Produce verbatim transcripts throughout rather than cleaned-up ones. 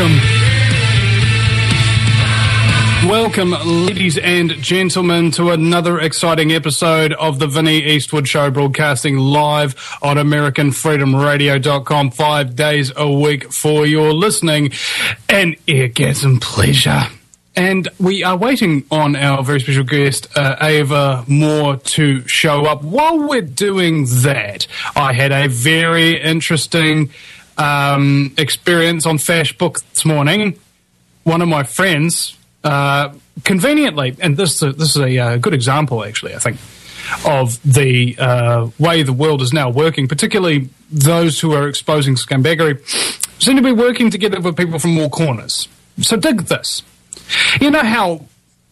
welcome. Welcome, ladies and gentlemen, to another exciting episode of the Vinnie Eastwood Show, broadcasting live on American Freedom Radio dot com five days a week for your listening and eargasm pleasure. And we are waiting on our very special guest, uh, Ava Moore, to show up. While we're doing that, I had a very interesting um, experience on Facebook this morning. One of my friends... Uh, conveniently, and this uh, this is a uh, good example, actually, I think, of the uh, way the world is now working, particularly those who are exposing scumbaggery, seem to be working together with people from all corners. So dig this. You know how,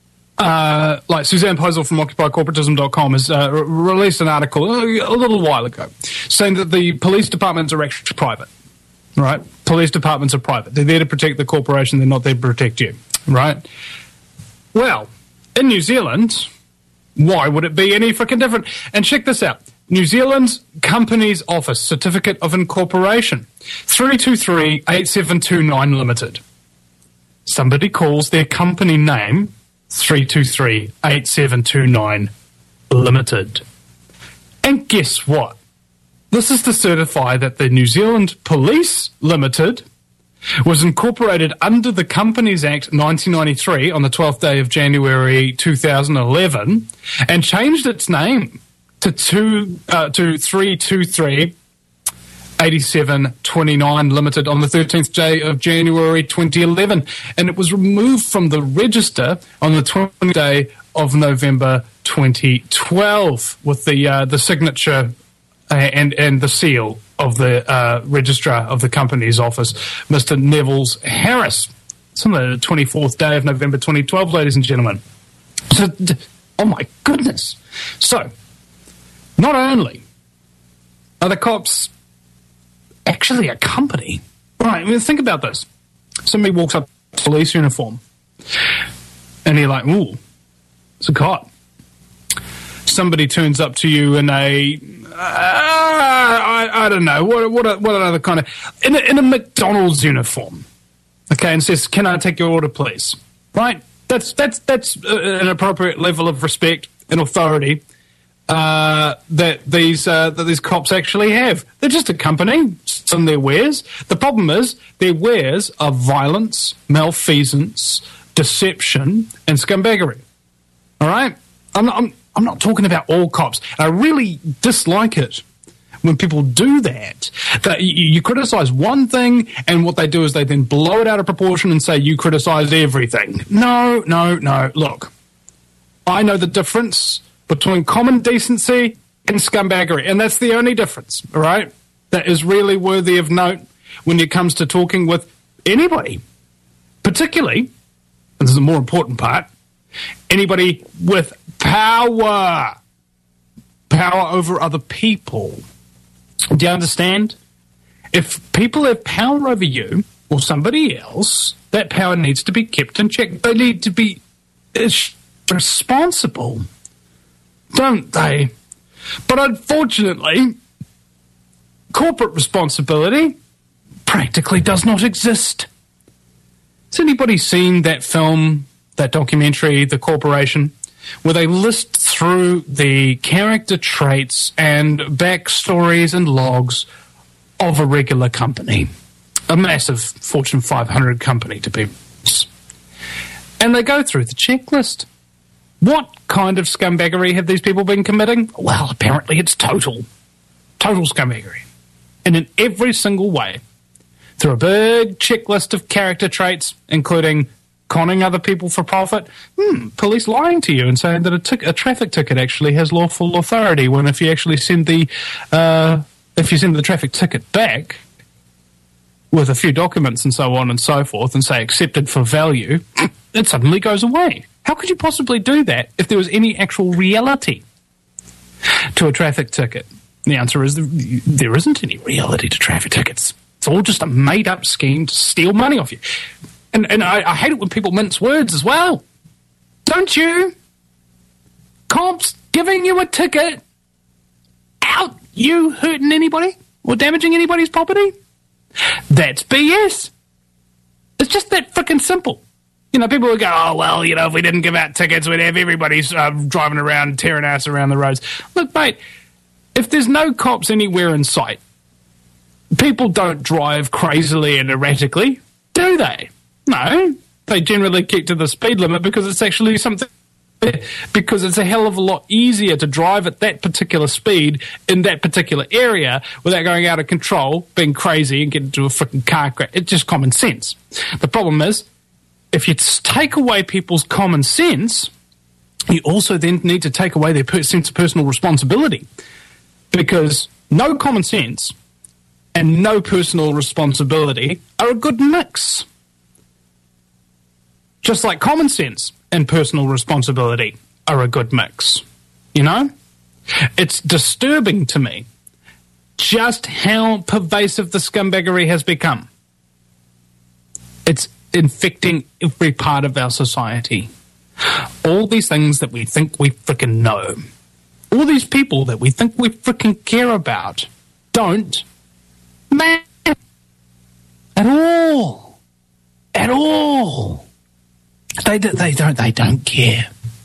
uh, like, Suzanne Posel from Occupy Corporatism dot com has uh, re- released an article a little while ago saying that the police departments are actually private, right? Police departments are private. They're there to protect the corporation. They're not there to protect you. Right? Well, in New Zealand, why would it be any freaking different? And check this out. New Zealand's Companies Office Certificate of Incorporation, three two three eight seven two nine Limited. Somebody calls their company name three two three eight seven two nine Limited. And guess what? This is to certify that the New Zealand Police Limited was incorporated under the Companies Act nineteen ninety-three on the twelfth day of January two thousand eleven and changed its name to two uh, to three two three eight seven two nine Limited on the thirteenth day of January twenty eleven, and it was removed from the register on the twentieth day of November twenty twelve with the uh, the signature uh, and and the seal of the uh, registrar of the Companies Office, Mister Neville Harris. It's on the twenty-fourth day of November twenty twelve, ladies and gentlemen. So, oh my goodness. So, not only are the cops actually a company, right, I mean, think about this. Somebody walks up to a police uniform, and you're like, ooh, it's a cop. Somebody turns up to you in a... Uh, I, I don't know, what what what other kind of... In a, in a McDonald's uniform, okay, and says, can I take your order, please? Right? That's that's that's an appropriate level of respect and authority uh, that these uh, that these cops actually have. They're just a company, some of their wares. The problem is their wares are violence, malfeasance, deception, and scumbaggery. All right? I'm not... I'm, I'm not talking about all cops. I really dislike it when people do that. That you, you criticize one thing, and what they do is they then blow it out of proportion and say you criticize everything. No, no, no. Look, I know the difference between common decency and scumbaggery, and that's the only difference, all right? That is really worthy of note when it comes to talking with anybody, particularly, and this is the more important part, anybody with power. Power over other people. Do you understand? If people have power over you or somebody else, that power needs to be kept in check. They need to be responsible, don't they? But unfortunately, corporate responsibility practically does not exist. Has anybody seen that film, that documentary, The Corporation, where they list through the character traits and backstories and logs of a regular company, a massive Fortune five hundred company to be honest. And they go through the checklist. What kind of scumbaggery have these people been committing? Well, apparently it's total. Total scumbaggery. And in every single way, through a big checklist of character traits, including conning other people for profit, hmm, police lying to you and saying that a, tic- a traffic ticket actually has lawful authority, when if you actually send the uh, if you send the traffic ticket back with a few documents and so on and so forth and say accepted for value, it suddenly goes away. How could you possibly do that if there was any actual reality to a traffic ticket? The answer is there isn't any reality to traffic tickets. It's all just a made-up scheme to steal money off you. And and I, I hate it when people mince words as well. Don't you? Cops giving you a ticket out you hurting anybody or damaging anybody's property? That's B S. It's just that freaking simple. You know, people would go, oh, well, you know, if we didn't give out tickets, we'd have everybody uh, driving around, tearing ass around the roads. Look, mate, if there's no cops anywhere in sight, people don't drive crazily and erratically, do they? No. They generally keep to the speed limit because it's actually something, because it's a hell of a lot easier to drive at that particular speed in that particular area without going out of control, being crazy and getting into a freaking car crash. It's just common sense. The problem is, if you take away people's common sense, you also then need to take away their per- sense of personal responsibility, because no common sense and no personal responsibility are a good mix. Just like common sense and personal responsibility are a good mix. You know? It's disturbing to me just how pervasive the scumbaggery has become. It's infecting every part of our society. All these things that we think we frickin' know. All these people that we think we frickin' care about don't matter at all. At all. They, they don't they don't care.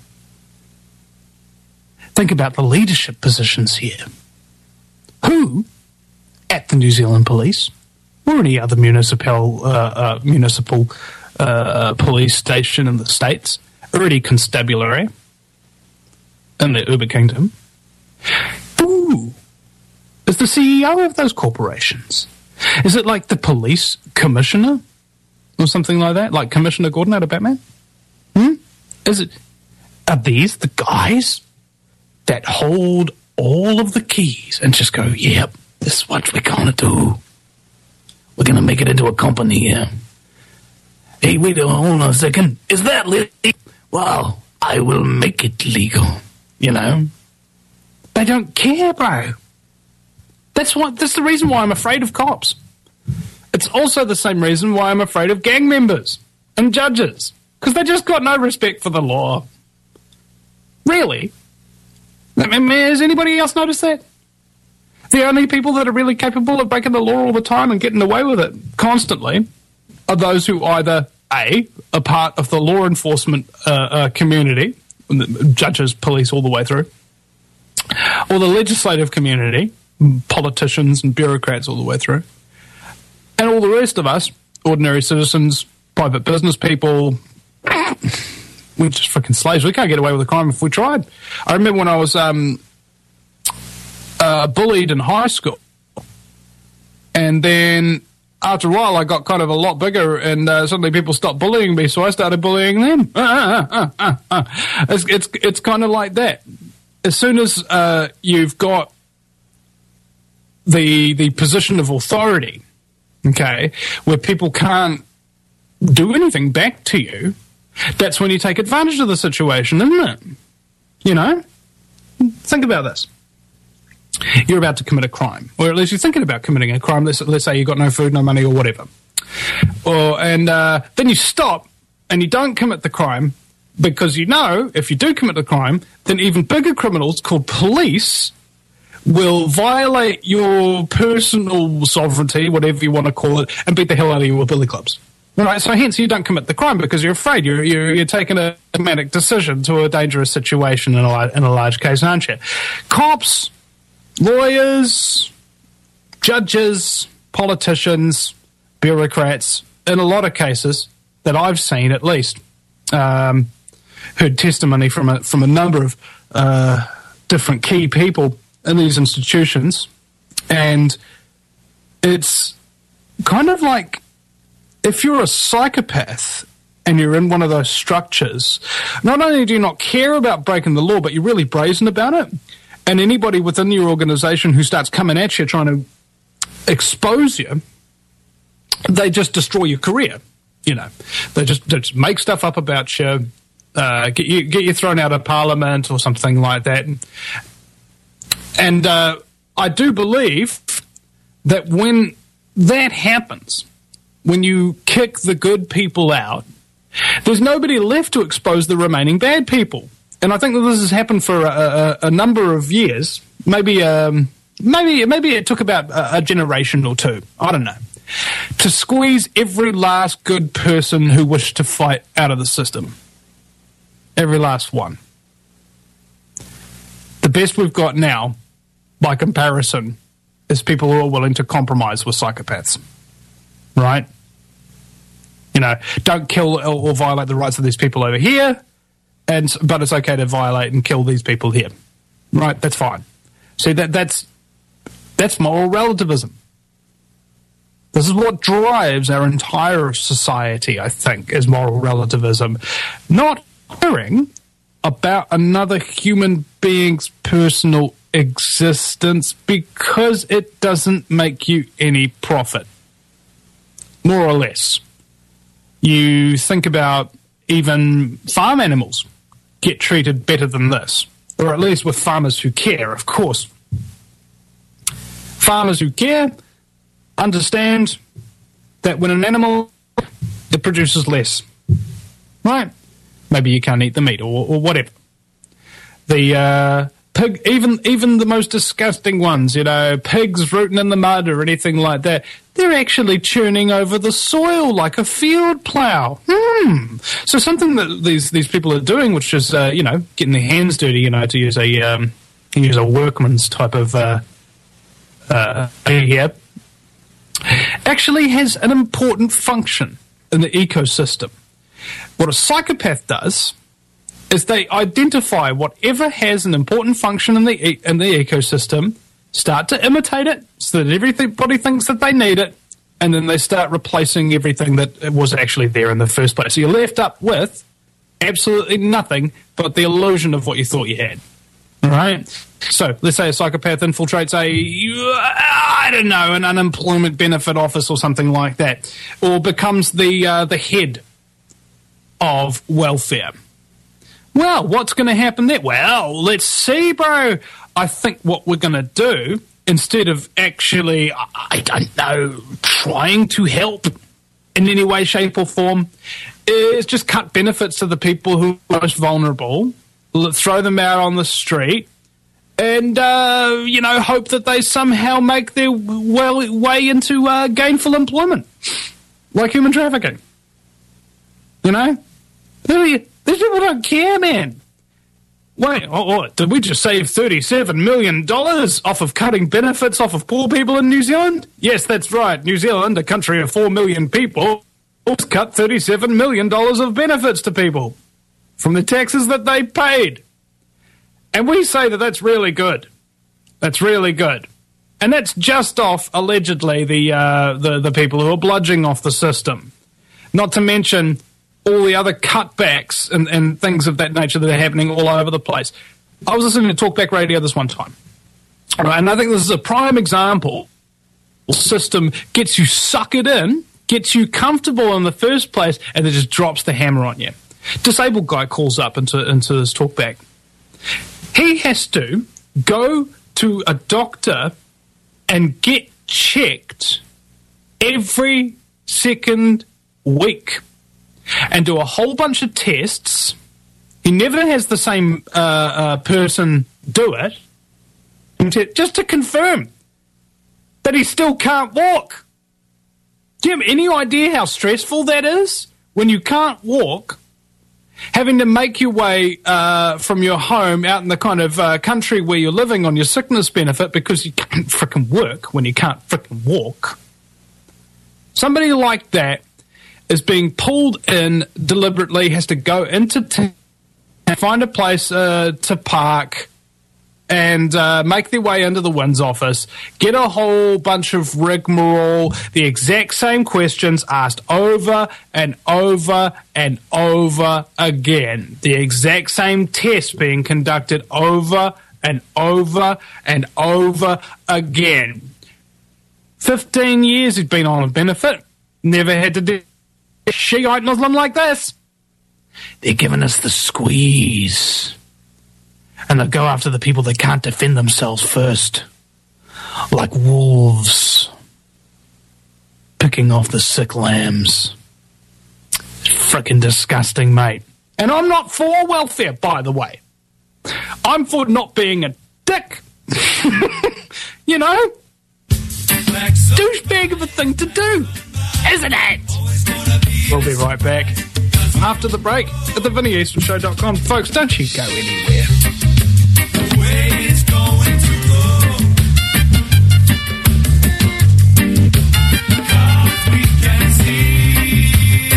Think about the leadership positions here. Who, at the New Zealand Police, or any other municipal uh, uh, municipal uh, police station in the States, or any constabulary in the Uber Kingdom, who is the C E O of those corporations? Is it like the police commissioner or something like that? Like Commissioner Gordon out of Batman? Hmm? Is it? Are these the guys that hold all of the keys and just go, yep, this is what we're going to do. We're going to make it into a company here. Hey, wait hold on a second. Is that legal? Well, I will make it legal. You know? They don't care, bro. That's what. That's the reason why I'm afraid of cops. It's also the same reason why I'm afraid of gang members and judges. Because they just got no respect for the law. Really? I mean, has anybody else noticed that? The only people that are really capable of breaking the law all the time and getting away with it constantly are those who either, A, are part of the law enforcement uh, uh, community, judges, police, all the way through, or the legislative community, politicians and bureaucrats all the way through, and all the rest of us, ordinary citizens, private business people, we're just freaking slaves. We can't get away with a crime if we tried. I remember when I was um, uh, bullied in high school, and then after a while I got kind of a lot bigger, and uh, suddenly people stopped bullying me, so I started bullying them. Uh, uh, uh, uh. It's, it's, it's kind of like that. As soon as uh, you've got the the position of authority, okay, where people can't do anything back to you, that's when you take advantage of the situation, isn't it? You know? Think about this. You're about to commit a crime, or at least you're thinking about committing a crime. Let's, let's say you've got no food, no money, or whatever. Or, and uh, then you stop and you don't commit the crime because you know if you do commit the crime, then even bigger criminals called police will violate your personal sovereignty, whatever you want to call it, and beat the hell out of you with billy clubs. Right, so hence you don't commit the crime because you're afraid. You're you're, you're taking a dramatic decision to a dangerous situation in a, in a large case, aren't you? Cops, lawyers, judges, politicians, bureaucrats, in a lot of cases that I've seen at least, um, heard testimony from a, from a number of uh, different key people in these institutions, and it's kind of like, if you're a psychopath and you're in one of those structures, not only do you not care about breaking the law, but you're really brazen about it. And anybody within your organization who starts coming at you trying to expose you, they just destroy your career. You know, they just, they just make stuff up about you, uh, get you get you thrown out of parliament or something like that. And uh, I do believe that when that happens, when you kick the good people out, there's nobody left to expose the remaining bad people. And I think that this has happened for a, a, a number of years. Maybe, um, maybe, maybe it took about a, a generation or two. I don't know. to squeeze every last good person who wished to fight out of the system. Every last one. The best we've got now, by comparison, is people who are willing to compromise with psychopaths. Right? You know, don't kill or, or violate the rights of these people over here, and but it's okay to violate and kill these people here. Right? That's fine. See, that that's that's moral relativism. This is what drives our entire society, I think, is moral relativism. Not caring about another human being's personal existence because it doesn't make you any profit. More or less. You think about even farm animals get treated better than this. Or at least with farmers who care, of course. Farmers who care understand that when an animal, it produces less. Right? Maybe you can't eat the meat or, or whatever. The uh, pig, even even the most disgusting ones, you know, pigs rooting in the mud or anything like that, they're actually churning over the soil like a field plough. Hmm. So something that these these people are doing, which is, uh, you know, getting their hands dirty, you know, to use a um, use a workman's type of uh, uh, here, actually has an important function in the ecosystem. What a psychopath does is they identify whatever has an important function in the e- in the ecosystem, start to imitate it so that everybody thinks that they need it, and then they start replacing everything that was actually there in the first place. So you're left up with absolutely nothing but the illusion of what you thought you had. All right? So let's say a psychopath infiltrates a, I don't know, an unemployment benefit office or something like that, or becomes the uh, the head of welfare. Well, what's going to happen there? Well, let's see, bro. I think what we're going to do, instead of actually, I don't know, trying to help in any way, shape or form, is just cut benefits to the people who are most vulnerable, throw them out on the street, and, uh, you know, hope that they somehow make their well, way into uh, gainful employment, like human trafficking. You know? These people don't care, man. Wait, oh, oh, did we just save thirty-seven million dollars off of cutting benefits off of poor people in New Zealand? Yes, that's right. New Zealand, a country of four million people, cut thirty-seven million dollars of benefits to people from the taxes that they paid. And we say that that's really good. That's really good. And that's just off, allegedly, the, uh, the, the people who are bludgeoning off the system. Not to mention all the other cutbacks and, and things of that nature that are happening all over the place. I was listening to Talkback Radio this one time, right, and I think this is a prime example. The system gets you suckered in, gets you comfortable in the first place, and then just drops the hammer on you. Disabled guy calls up into, into his talkback. He has to go to a doctor and get checked every second week and do a whole bunch of tests. He never has the same uh, uh, person do it, just to confirm that he still can't walk. Do you have any idea how stressful that is? When you can't walk, having to make your way uh, from your home out in the kind of uh, country where you're living on your sickness benefit because you can't frickin' work when you can't frickin' walk. Somebody like that is being pulled in deliberately, has to go into town and find a place uh, to park and uh, make their way into the Winds office, get a whole bunch of rigmarole, the exact same questions asked over and over and over again. The exact same test being conducted over and over and over again. Fifteen years he's been on a benefit, never had to do Shiite Muslim like this. They're giving us the squeeze. And they'll go after the people that can't defend themselves first. Like wolves. Picking off the sick lambs. Frickin' disgusting, mate. And I'm not for welfare, by the way. I'm for not being a dick. You know? Black douchebag of a thing to do, isn't it? We'll be right back after the break at the Vinnie Eastwood Show dot com. Folks, don't you go anywhere. The way it's going to go, 'cause we can see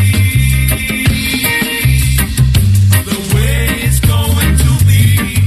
the way it's going to be.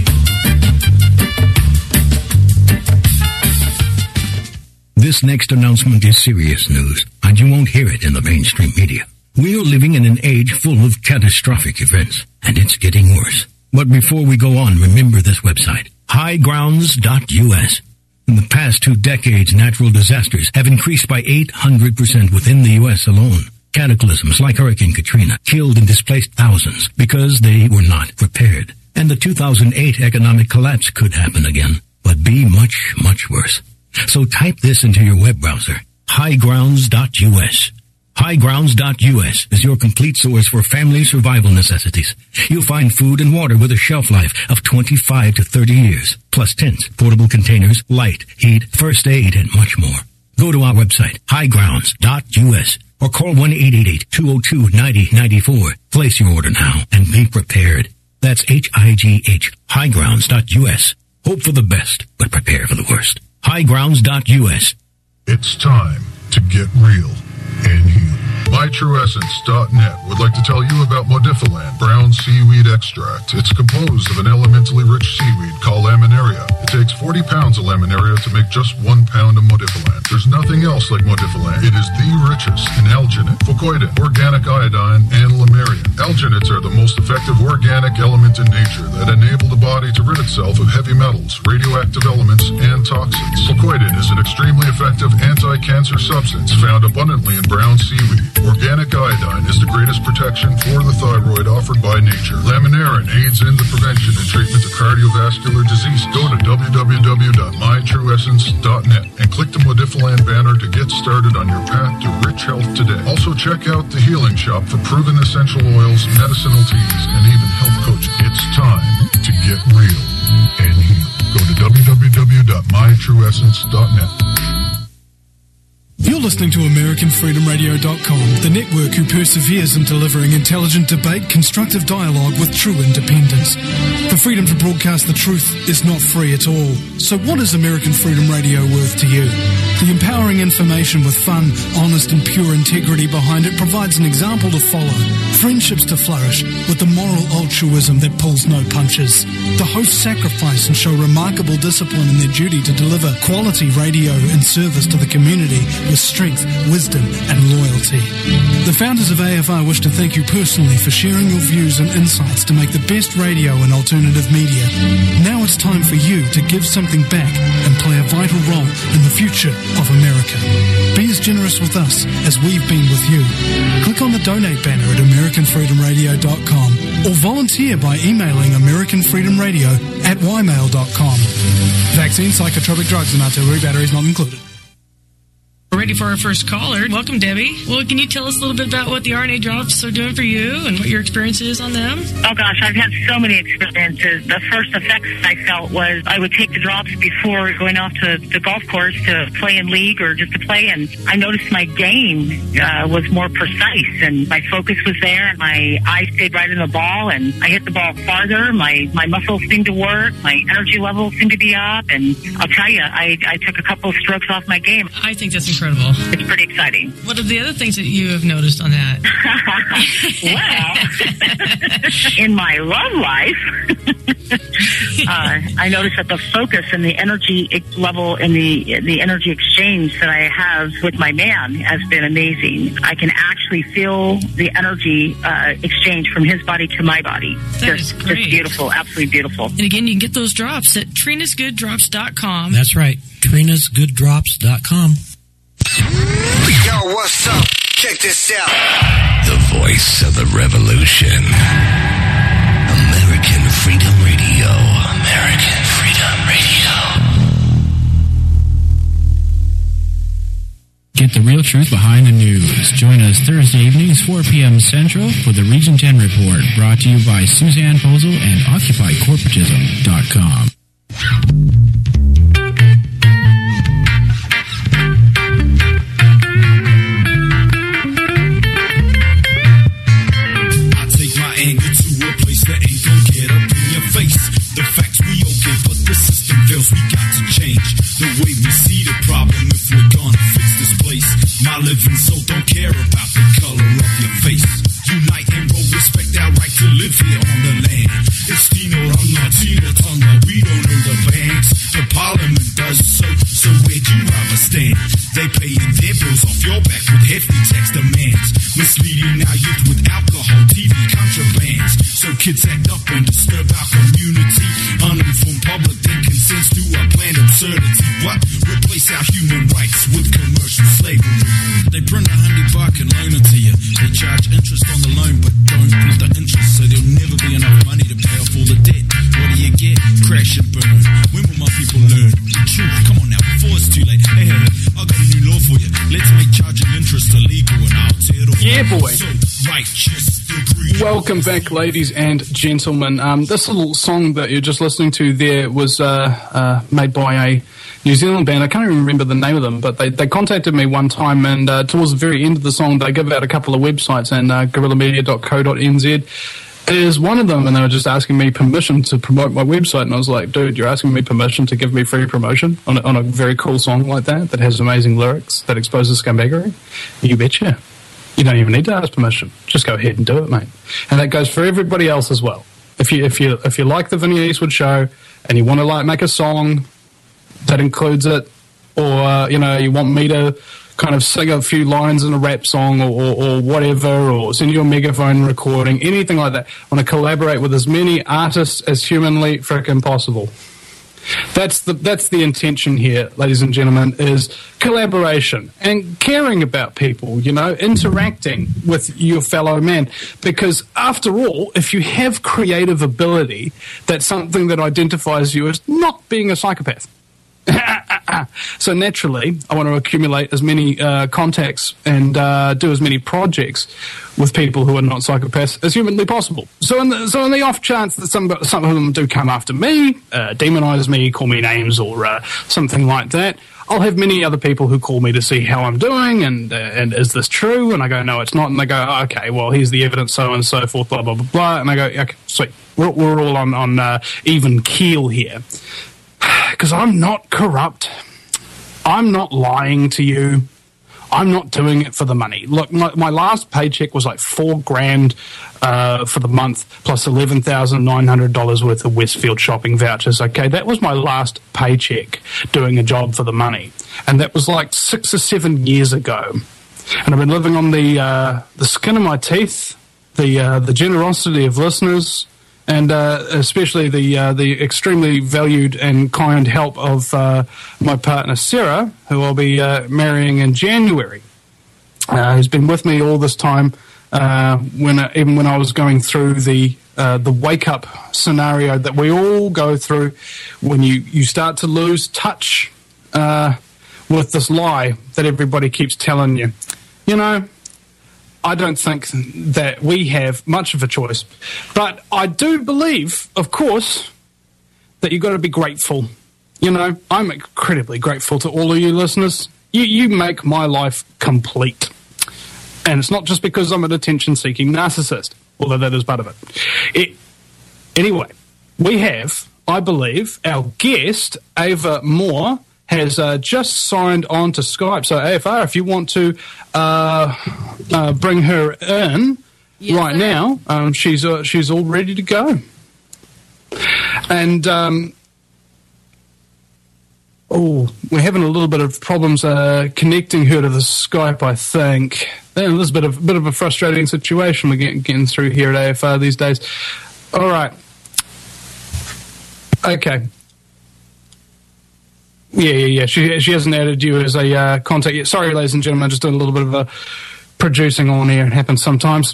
This next announcement is serious news, and you won't hear it in the mainstream media. We are living in an age full of catastrophic events, and it's getting worse. But before we go on, remember this website, high grounds dot U S. In the past two decades, natural disasters have increased by eight hundred percent within the U S alone. Cataclysms like Hurricane Katrina killed and displaced thousands because they were not prepared. And the two thousand eight economic collapse could happen again, but be much, much worse. So type this into your web browser, high grounds dot U S. high grounds dot U S is your complete source for family survival necessities. You'll find food and water with a shelf life of twenty-five to thirty years, plus tents, portable containers, light, heat, first aid, and much more. Go to our website, high grounds dot U S, or call one eight eight eight, two oh two, nine oh nine four. Place your order now and be prepared. That's H I G H, high grounds dot U S. Hope for the best, but prepare for the worst. high grounds dot U S. It's time to get real and heal. my true essence dot net would like to tell you about Modifilan brown seaweed extract. It's composed of an elementally rich seaweed called laminaria. It takes forty pounds of laminaria to make just one pound of Modifilan. There's nothing else like Modifilan. It is the richest in alginate, fucoidin, organic iodine, and lamarian. Alginates are the most effective organic element in nature that enable the body to rid itself of heavy metals, radioactive elements, and toxins. Fucoidin is an extremely effective anti-cancer substance found abundantly in brown seaweed. Organic iodine is the greatest protection for the thyroid offered by nature. Laminarin aids in the prevention and treatment of cardiovascular disease. Go to w w w dot my true essence dot net and click the Modifilan banner to get started on your path to rich health today. Also check out the Healing Shop for proven essential oils, medicinal teas, and even health coaching. It's time to get real and heal. Go to w w w dot my true essence dot net. You're listening to American Freedom Radio dot com, the network who perseveres in delivering intelligent debate, constructive dialogue with true independence. The freedom to broadcast the truth is not free at all. So what is American Freedom Radio worth to you? The empowering information with fun, honest and pure integrity behind it provides an example to follow, friendships to flourish, with the moral altruism that pulls no punches. The hosts sacrifice and show remarkable discipline in their duty to deliver quality radio and service to the community with strength, wisdom, and loyalty. The founders of A F R wish to thank you personally for sharing your views and insights to make the best radio and alternative media. Now it's time for you to give something back and play a vital role in the future of America. Be as generous with us as we've been with you. Click on the donate banner at American Freedom Radio dot com or volunteer by emailing American Freedom Radio at y mail dot com. Vaccine, psychotropic drugs, and artillery batteries not included. We're ready for our first caller. Welcome, Debbie. Well, can you tell us a little bit about what the R N A drops are doing for you and what your experience is on them? Oh, gosh, I've had so many experiences. The first effects I felt was I would take the drops before going off to the golf course to play in league or just to play, and I noticed my game uh, was more precise, and my focus was there, and my eye stayed right in the ball, and I hit the ball farther. My, my muscles seemed to work. My energy levels seemed to be up, and I'll tell you, I, I took a couple of strokes off my game. I think that's incredible. It's pretty exciting. What are the other things that you have noticed on that? Well, in my love life, uh, I noticed that the focus and the energy level and the the energy exchange that I have with my man has been amazing. I can actually feel the energy uh, exchange from his body to my body. That just, is great. Just beautiful, absolutely beautiful. And again, you can get those drops at trinas good drops dot com. That's right, trinas good drops dot com. Yo, what's up? Check this out. The voice of the revolution. American Freedom Radio. American Freedom Radio. Get the real truth behind the news. Join us Thursday evenings, four p.m. Central, for the Region ten Report, brought to you by Suzanne Posel and Occupy Corporatism dot com. place. My living soul don't care about the color of your face. Unite and roll, respect our right to live here on the land. It's Tino Ranga, Tina Tonga, we don't know the banks. The parliament does so, so where'd you rather stand? They paying their bills off your back with hefty tax demands. Misleading our youth with alcohol, T V contrabands. So kids act up and disturb our community. Uninformed public then consents to a planned absurdity. What? Replace our human rights with commercial slavery. They print a hundred buck and loan it to you. They charge interest on the loan but don't print the interest, so there'll never be enough money to pay off all the debt. What do you get? Crash and burn. When will my people learn the truth? Come on now, before it's too late. Hey, hey, hey, I got a new law for you. Let's make charging interest illegal and I'll tear it all. Yeah, boy. So righteous degree. Welcome back, ladies and gentlemen. Um, this little song that you're just listening to there was uh, uh, made by a New Zealand band. I can't even remember the name of them, but they, they contacted me one time, and uh, towards the very end of the song, they give out a couple of websites, and uh, guerrilla media dot co dot n z is one of them, and they were just asking me permission to promote my website, and I was like, dude, you're asking me permission to give me free promotion on a, on a very cool song like that, that has amazing lyrics, that exposes scumbaggery? You betcha. You don't even need to ask permission. Just go ahead and do it, mate. And that goes for everybody else as well. If you if you if you like the Vinny Eastwood Show and you want to like make a song that includes it, or uh, you know, you want me to kind of sing a few lines in a rap song, or, or, or whatever, or send you a megaphone recording, anything like that, I want to collaborate with as many artists as humanly frickin' possible. That's the that's the intention here, ladies and gentlemen, is collaboration and caring about people, you know, interacting with your fellow man. Because after all, if you have creative ability, that's something that identifies you as not being a psychopath. So naturally, I want to accumulate as many uh, contacts and uh, do as many projects with people who are not psychopaths as humanly possible. So in the, so in the off chance that some, some of them do come after me, uh, demonize me, call me names or uh, something like that, I'll have many other people who call me to see how I'm doing and uh, and is this true? And I go, no, it's not. And they go, oh, okay, well, here's the evidence, so on and so forth, blah, blah, blah, blah. And I go, okay, sweet. We're, we're all on, on uh, even keel here. Because I'm not corrupt. I'm not lying to you. I'm not doing it for the money. Look, my, my last paycheck was like four grand uh, for the month, plus eleven thousand nine hundred dollars worth of Westfield shopping vouchers. Okay, that was my last paycheck doing a job for the money, and that was like six or seven years ago. And I've been living on the uh, the skin of my teeth, the uh, the generosity of listeners, and uh, especially the uh, the extremely valued and kind help of uh, my partner Sarah, who I'll be uh, marrying in January, uh, who's been with me all this time, uh, when uh, even when I was going through the uh, the wake up scenario that we all go through when you, you start to lose touch uh, with this lie that everybody keeps telling you. You know, I don't think that we have much of a choice. But I do believe, of course, that you've got to be grateful. You know, I'm incredibly grateful to all of you listeners. You, you make my life complete. And it's not just because I'm an attention-seeking narcissist, although that is part of it. it. Anyway, we have, I believe, our guest, Ava Moore, has uh, just signed on to Skype. So, A F R, if you want to uh, uh, bring her in yes, right sir. now, um, she's uh, she's all ready to go. And, um, oh, we're having a little bit of problems uh, connecting her to the Skype, I think. And this is a bit of, bit of a frustrating situation we're getting, getting through here at A F R these days. All right. Okay. Yeah, yeah, yeah. She she hasn't added you as a uh, contact yet. Sorry, ladies and gentlemen, I'm just doing a little bit of a producing on here. It happens sometimes.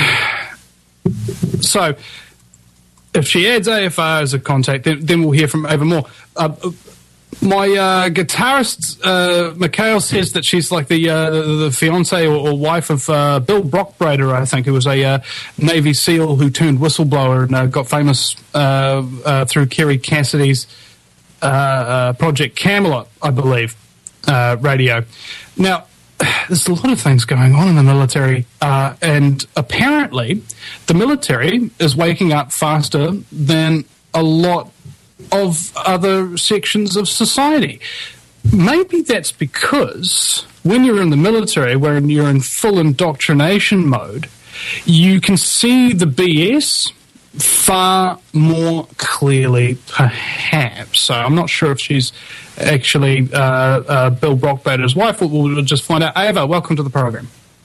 So, if she adds A F R as a contact, then, then we'll hear from Ava Moore. Uh, my uh, guitarist, uh, Mikhail, says that she's like the uh, the fiance or, or wife of uh, Bill Brockbrader, I think, who was a uh, Navy SEAL who turned whistleblower and uh, got famous uh, uh, through Kerry Cassidy's Uh, uh, Project Camelot, I believe, uh, radio. Now, there's a lot of things going on in the military, uh, and apparently the military is waking up faster than a lot of other sections of society. Maybe that's because when you're in the military, when you're in full indoctrination mode, you can see the B S far more clearly, perhaps. So I'm not sure if she's actually uh, uh, Bill Brockbader's wife. We'll, we'll just find out. Ava, welcome to the program.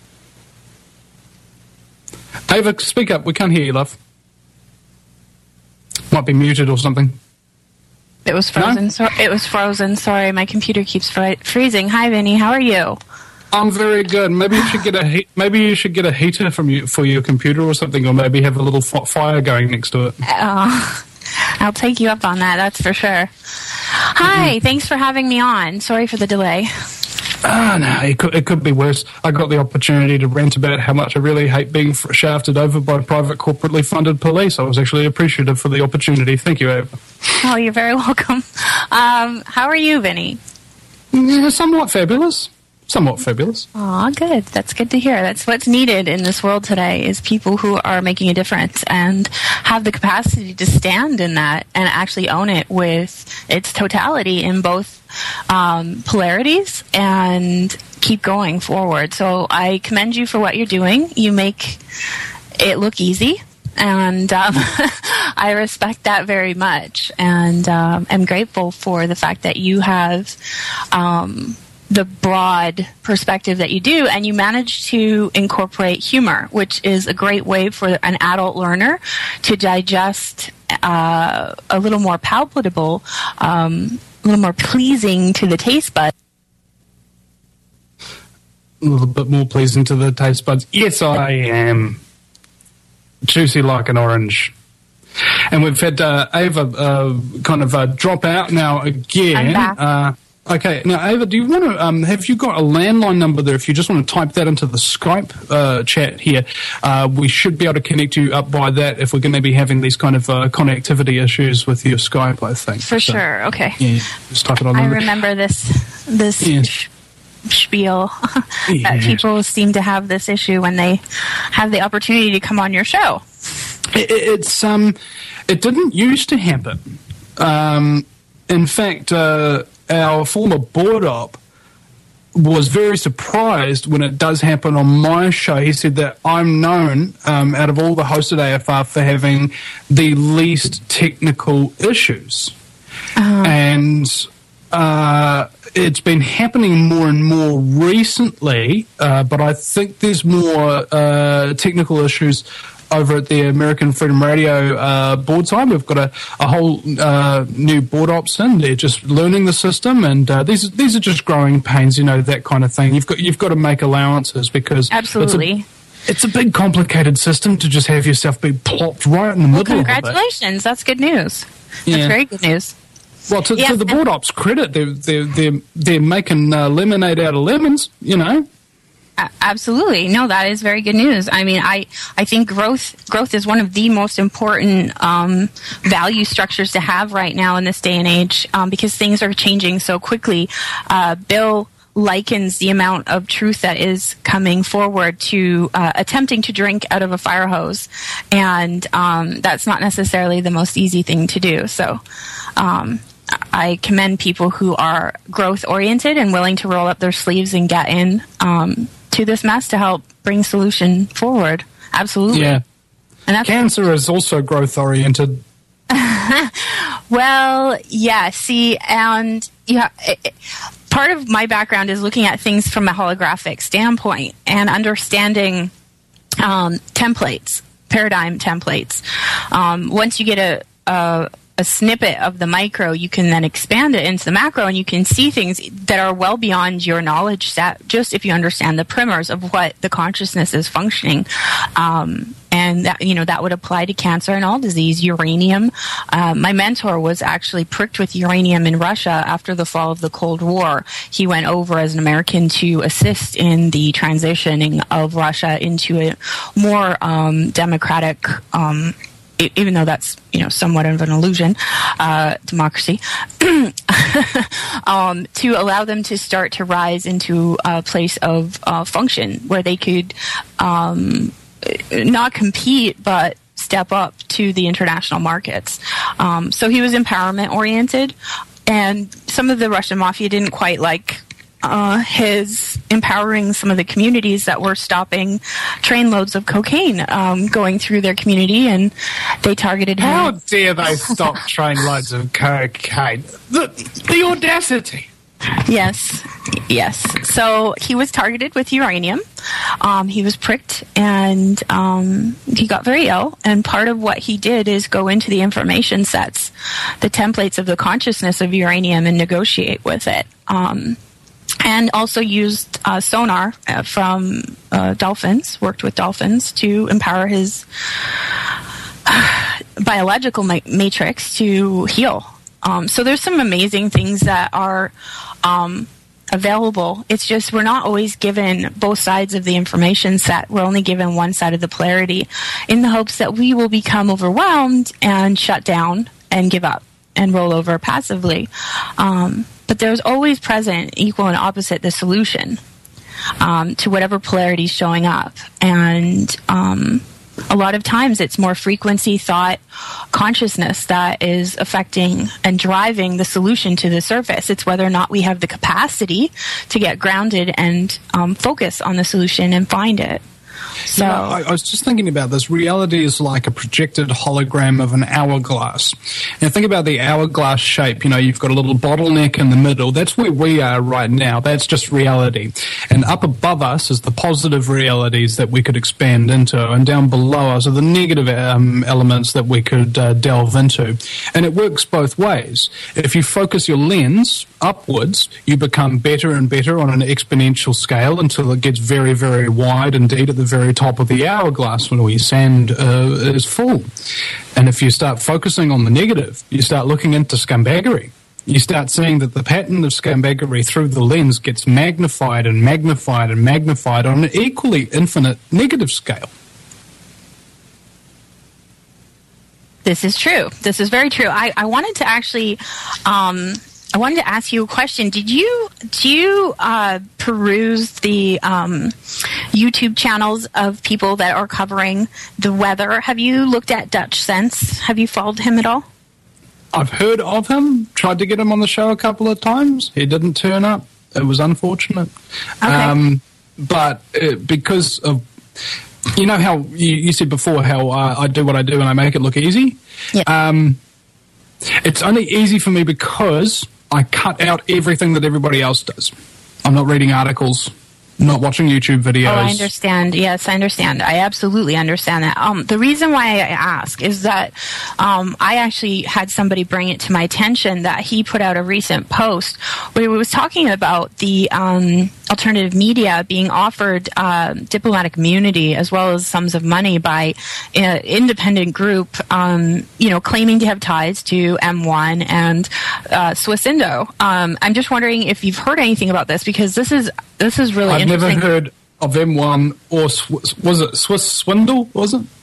Ava, speak up. We can't hear you, love. Might be muted or something. It was frozen. No? So- it was frozen. Sorry, my computer keeps fri- freezing. Hi, Vinny. How are you? I'm very good. Maybe you should get a he- maybe you should get a heater from you for your computer or something, or maybe have a little f- fire going next to it. Oh, I'll take you up on that. That's for sure. Hi. Mm-hmm. Thanks for having me on. Sorry for the delay. Ah, no, it could, it could be worse. I got the opportunity to rant about how much I really hate being f- shafted over by private, corporately funded police. I was actually appreciative for the opportunity. Thank you, Ava. Oh, you're very welcome. Um, how are you, Vinny? Yeah, somewhat fabulous. Somewhat fabulous. Aw, good. That's good to hear. That's what's needed in this world today, is people who are making a difference and have the capacity to stand in that and actually own it with its totality in both um, polarities and keep going forward. So I commend you for what you're doing. You make it look easy. And um, I respect that very much, and um, am grateful for the fact that you have um, the broad perspective that you do, and you manage to incorporate humor, which is a great way for an adult learner to digest uh, a little more palatable, um, a little more pleasing to the taste buds. A little bit more pleasing to the taste buds. Yes, I am. Juicy like an orange. And we've had uh, Ava uh, kind of uh, drop out now again. I'm back. Uh, okay, now Ava, do you want to? Um, have you got a landline number there? If you just want to type that into the Skype uh, chat here, uh, we should be able to connect you up by that if we're going to be having these kind of uh, connectivity issues with your Skype. I think for so, sure. Okay. Yeah, just type it on. I number. remember this. This. Yeah. Sh- spiel yeah. that people seem to have this issue when they have the opportunity to come on your show. It, it's um, it didn't used to happen. Um, in fact, uh, our former board op was very surprised when it does happen on my show. He said that I'm known um, out of all the hosts at A F R for having the least technical issues, uh-huh. and. Uh, it's been happening more and more recently, uh, but I think there's more uh, technical issues over at the American Freedom Radio uh, board side. We've got a, a whole uh, new board ops in. They're just learning the system, and uh, these these are just growing pains, you know, that kind of thing. You've got you've got to make allowances because absolutely. It's a, It's a big, complicated system to just have yourself be plopped right in the well, middle of it. Congratulations. That's good news. Yeah. That's very good news. Well, to, yeah, to the board ops' credit, they're they're they're, they're making uh, lemonade out of lemons. You know. Absolutely. No, that is very good news. I mean, I, I think growth growth is one of the most important um, value structures to have right now in this day and age um, because things are changing so quickly. Uh, Bill likens the amount of truth that is coming forward to uh, attempting to drink out of a fire hose, and um, that's not necessarily the most easy thing to do. So um, I commend people who are growth-oriented and willing to roll up their sleeves and get in um, to this mess to help bring solution forward. Absolutely. Yeah. And that's Cancer is also growth-oriented. Well, yeah, see, and yeah, it, it, part of my background is looking at things from a holographic standpoint and understanding um, templates, paradigm templates. Um, once you get a, a a snippet of the micro, you can then expand it into the macro, and you can see things that are well beyond your knowledge set, just if you understand the primers of what the consciousness is functioning. Um, and that, you know, that would apply to cancer and all disease. Uranium. Uh, my mentor was actually pricked with uranium in Russia after the fall of the Cold War. He went over as an American to assist in the transitioning of Russia into a more um, democratic um even though that's, you know, somewhat of an illusion, uh, democracy, um, to allow them to start to rise into a place of uh, function where they could um, not compete, but step up to the international markets. Um, so he was empowerment oriented, and some of the Russian mafia didn't quite like uh, his empowering some of the communities that were stopping trainloads of cocaine um, going through their community, and they targeted him. How dare they stop trainloads of cocaine? The, the audacity. Yes, yes. So he was targeted with uranium. Um, he was pricked, and um, he got very ill. And part of what he did is go into the information sets, the templates of the consciousness of uranium, and negotiate with it. Um, and also used uh, sonar uh, from uh, dolphins, worked with dolphins to empower his uh, biological ma- matrix to heal. Um, so there's some amazing things that are um, available. It's just we're not always given both sides of the information set. We're only given one side of the polarity in the hopes that we will become overwhelmed and shut down and give up and roll over passively. Um, but there's always present, equal and opposite, the solution um, to whatever polarity is showing up. And um a lot of times it's more frequency, thought, consciousness that is affecting and driving the solution to the surface. It's whether or not we have the capacity to get grounded and um, focus on the solution and find it. So you know, I, I was just thinking about this. Reality is like a projected hologram of an hourglass. Now think about the hourglass shape. You know, you've got a little bottleneck in the middle. That's where we are right now. That's just reality. And up above us is the positive realities that we could expand into, and down below us are the negative um, elements that we could uh, delve into. And it works both ways. If you focus your lens upwards, you become better and better on an exponential scale until it gets very, very wide indeed at the very top of the hourglass when your sand uh, is full. And if you start focusing on the negative, you start looking into scumbaggery. You start seeing that the pattern of scumbaggery through the lens gets magnified and magnified and magnified on an equally infinite negative scale. This is true. This is very true. I, I wanted to actually... Um, I wanted to ask you a question. Did you do you uh, peruse the um, YouTube channels of people that are covering the weather? Have you looked at Dutch Sense? Have you followed him at all? I've heard of him. Tried to get him on the show a couple of times. He didn't turn up. It was unfortunate. Okay. Um, but uh, because of, you know how you, you said before how uh, I do what I do and I make it look easy? Yeah. Um, it's only easy for me because I cut out everything that everybody else does. I'm not reading articles, not watching YouTube videos. Oh, I understand. Yes, I understand. I absolutely understand that. Um, the reason why I ask is that um, I actually had somebody bring it to my attention that he put out a recent post where he was talking about the um, alternative media being offered uh, diplomatic immunity as well as sums of money by an independent group, um, you know, claiming to have ties to M one and uh, Swiss Indo. Um, I'm just wondering if you've heard anything about this, because this is this is really I've interesting. never heard of M one or Swiss, was it Swiss Swindle? Was it?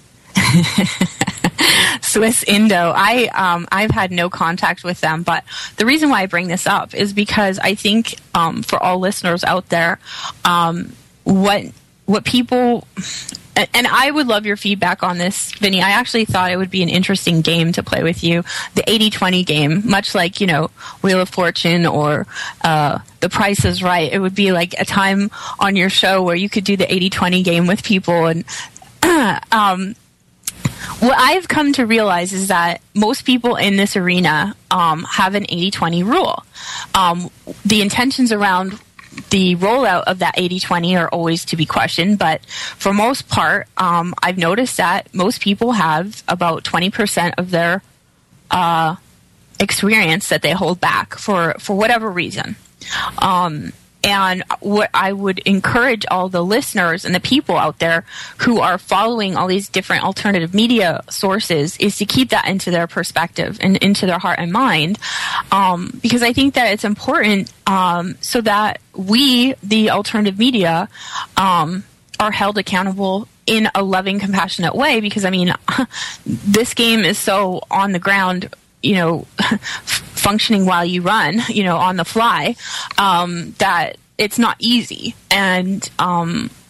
Swiss Indo. I um, I've had no contact with them, but the reason why I bring this up is because I think um, for all listeners out there, um, what what people. And I would love your feedback on this, Vinny. I actually thought it would be an interesting game to play with you, the eighty twenty game, much like, you know, Wheel of Fortune or uh, The Price is Right. It would be like a time on your show where you could do the eighty twenty game with people. And um, what I've come to realize is that most people in this arena um, have an eighty twenty rule. Um, the intentions around the rollout of that eighty twenty are always to be questioned, but for most part, um, I've noticed that most people have about twenty percent of their uh, experience that they hold back for, for whatever reason. Um, and what I would encourage all the listeners and the people out there who are following all these different alternative media sources is to keep that into their perspective and into their heart and mind, um, because I think that it's important um, so that we, the alternative media, um, are held accountable in a loving, compassionate way, because, I mean, this game is so on the ground, you know, functioning while you run, you know, on the fly, um, that it's not easy. And um,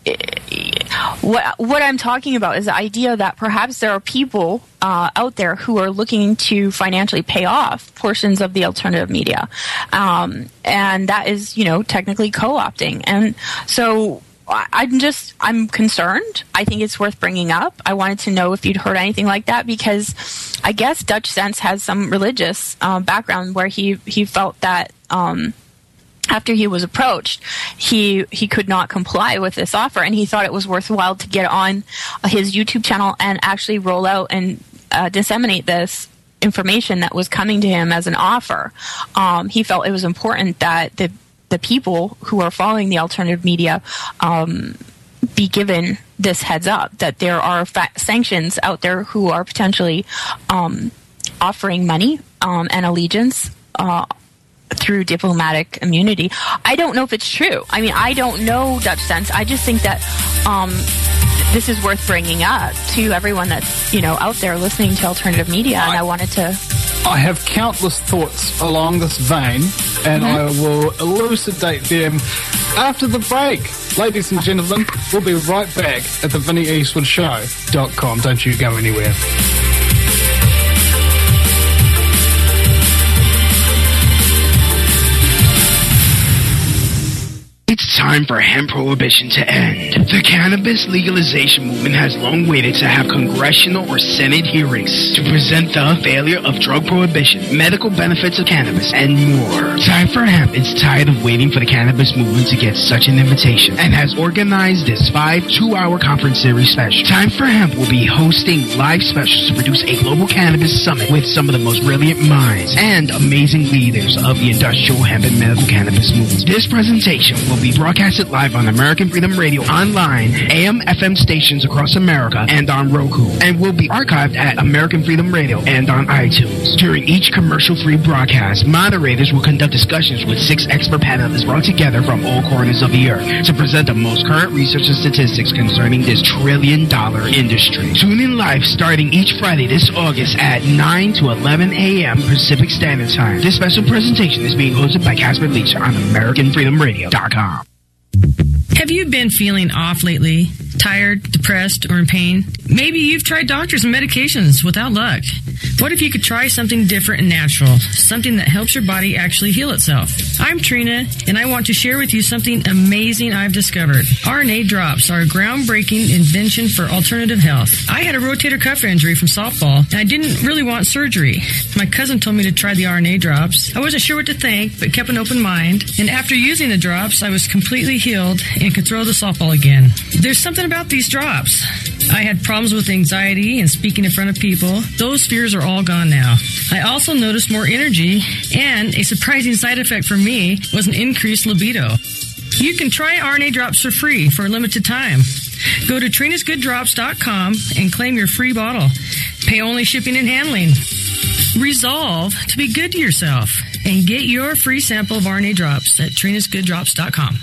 what what I'm talking about is the idea that perhaps there are people uh, out there who are looking to financially pay off portions of the alternative media, um, and that is, you know, technically co-opting. And so I'm just I'm concerned. I think it's worth bringing up. I wanted to know if you'd heard anything like that, because I guess Dutch Sense has some religious uh, background where he he felt that. Um, After he was approached, he he could not comply with this offer, and he thought it was worthwhile to get on his YouTube channel and actually roll out and uh, disseminate this information that was coming to him as an offer. Um, he felt it was important that the the people who are following the alternative media um, be given this heads up that there are fa- sanctions out there who are potentially um, offering money um, and allegiance Uh, through diplomatic immunity. I don't know if it's true. I mean, I don't know Dutch Sense. I just think that um, this is worth bringing up to everyone that's, you know, out there listening to alternative media, and I wanted to... I have countless thoughts along this vein, and mm-hmm. I will elucidate them after the break. Ladies and gentlemen, we'll be right back at the Vinnie Eastwood Show dot com. Don't you go anywhere. It's time for hemp prohibition to end. The cannabis legalization movement has long waited to have congressional or Senate hearings to present the failure of drug prohibition, medical benefits of cannabis, and more. Time for Hemp is tired of waiting for the cannabis movement to get such an invitation and has organized this five two-hour conference series special. Time for Hemp will be hosting live specials to produce a global cannabis summit with some of the most brilliant minds and amazing leaders of the industrial hemp and medical cannabis movement. This presentation will be broadcasted live on American Freedom Radio, online, A M F M stations across America, and on Roku, and will be archived at American Freedom Radio and on iTunes. During each commercial-free broadcast, moderators will conduct discussions with six expert panelists brought together from all corners of the earth to present the most current research and statistics concerning this trillion-dollar industry. Tune in live starting each Friday this August at nine to eleven a.m. Pacific Standard Time. This special presentation is being hosted by Casper Leach on American Freedom Radio dot com. Have you been feeling off lately? Tired, depressed, or in pain? Maybe you've tried doctors and medications without luck. What if you could try something different and natural? Something that helps your body actually heal itself. I'm Trina, and I want to share with you something amazing I've discovered. R N A drops are a groundbreaking invention for alternative health. I had a rotator cuff injury from softball, and I didn't really want surgery. My cousin told me to try the R N A drops. I wasn't sure what to think, but kept an open mind. And after using the drops, I was completely healed and could throw the softball again. There's something about these drops. I had problems with anxiety and speaking in front of people. Those fears are all gone now. I also noticed more energy, and a surprising side effect for me was an increased libido. You can try R N A drops for free for a limited time. Go to trinas good drops dot com and claim your free bottle. Pay only shipping and handling. Resolve to be good to yourself and get your free sample of R N A drops at trinas good drops dot com.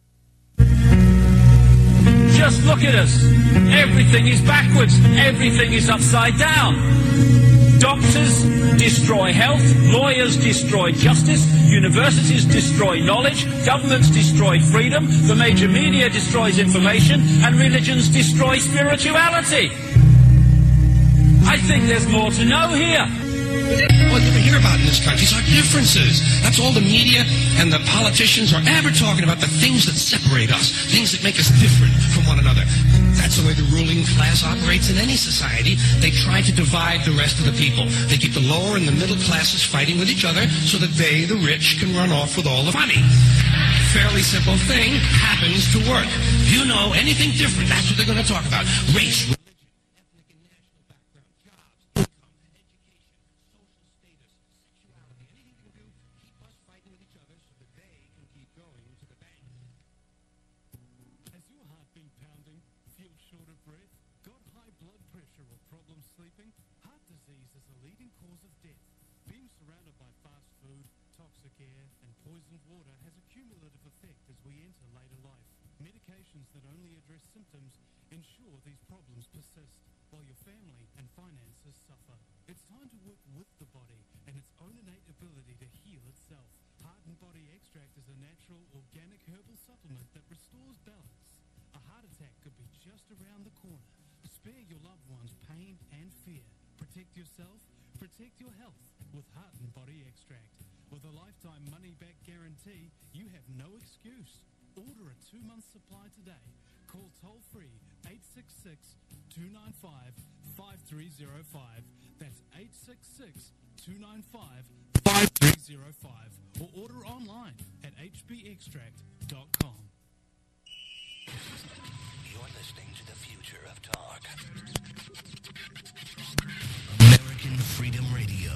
Just look at us. Everything is backwards. Everything is upside down. Doctors destroy health. Lawyers destroy justice. Universities destroy knowledge. Governments destroy freedom. The major media destroys information. And religions destroy spirituality. I think there's more to know here. What we hear about in this country is our differences. That's all the media and the politicians are ever talking about, the things that separate us, things that make us different from one another. That's the way the ruling class operates in any society. They try to divide the rest of the people. They keep the lower and the middle classes fighting with each other so that they, the rich, can run off with all the money. Fairly simple thing happens to work. If you know anything different, that's what they're going to talk about. Race, Extract is a natural, organic herbal supplement that restores balance. A heart attack just around the corner. Spare your loved ones pain and fear. Protect yourself, protect your health with Heart and Body Extract. With a lifetime money-back guarantee, you have no excuse. Order a two-month supply today. Call toll-free eight six six, two nine five, five three zero five. That's eight six six, two nine five, five three zero five. Or order online at h b extract dot com. You're listening to the future of talk. American Freedom Radio.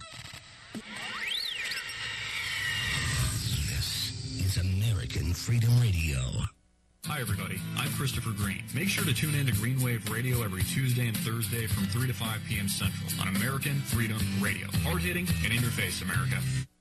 This is American Freedom Radio. Hi, everybody. I'm Christopher Green. Make sure to tune in to Green Wave Radio every Tuesday and Thursday from three to five p.m. Central on American Freedom Radio. Hard-hitting and in your face, America.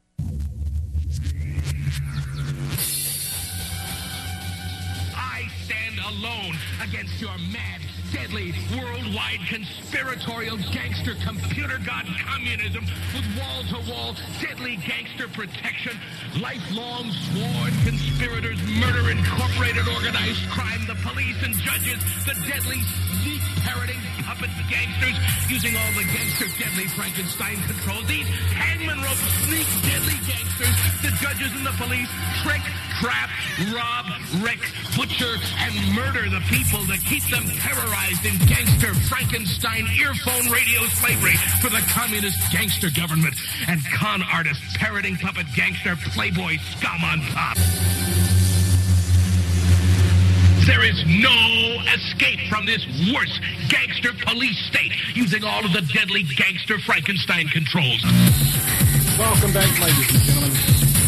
I stand alone against your mad, deadly, worldwide, conspiratorial, gangster, computer god communism with wall-to-wall, deadly gangster protection, lifelong sworn conspirators, murder, incorporated, organized crime, the police and judges, the deadly, sneak parroting puppet gangsters using all the gangster deadly Frankenstein controls. These hangman rope sneak deadly gangsters, the judges and the police trick, trap, rob, wreck, butcher, and murder the people to keep them terrorized in gangster Frankenstein earphone radio slavery for the communist gangster government and con artist parroting puppet gangster playboy scum on top. There is no escape from this worse gangster police state using all of the deadly gangster Frankenstein controls. Welcome back, ladies and gentlemen.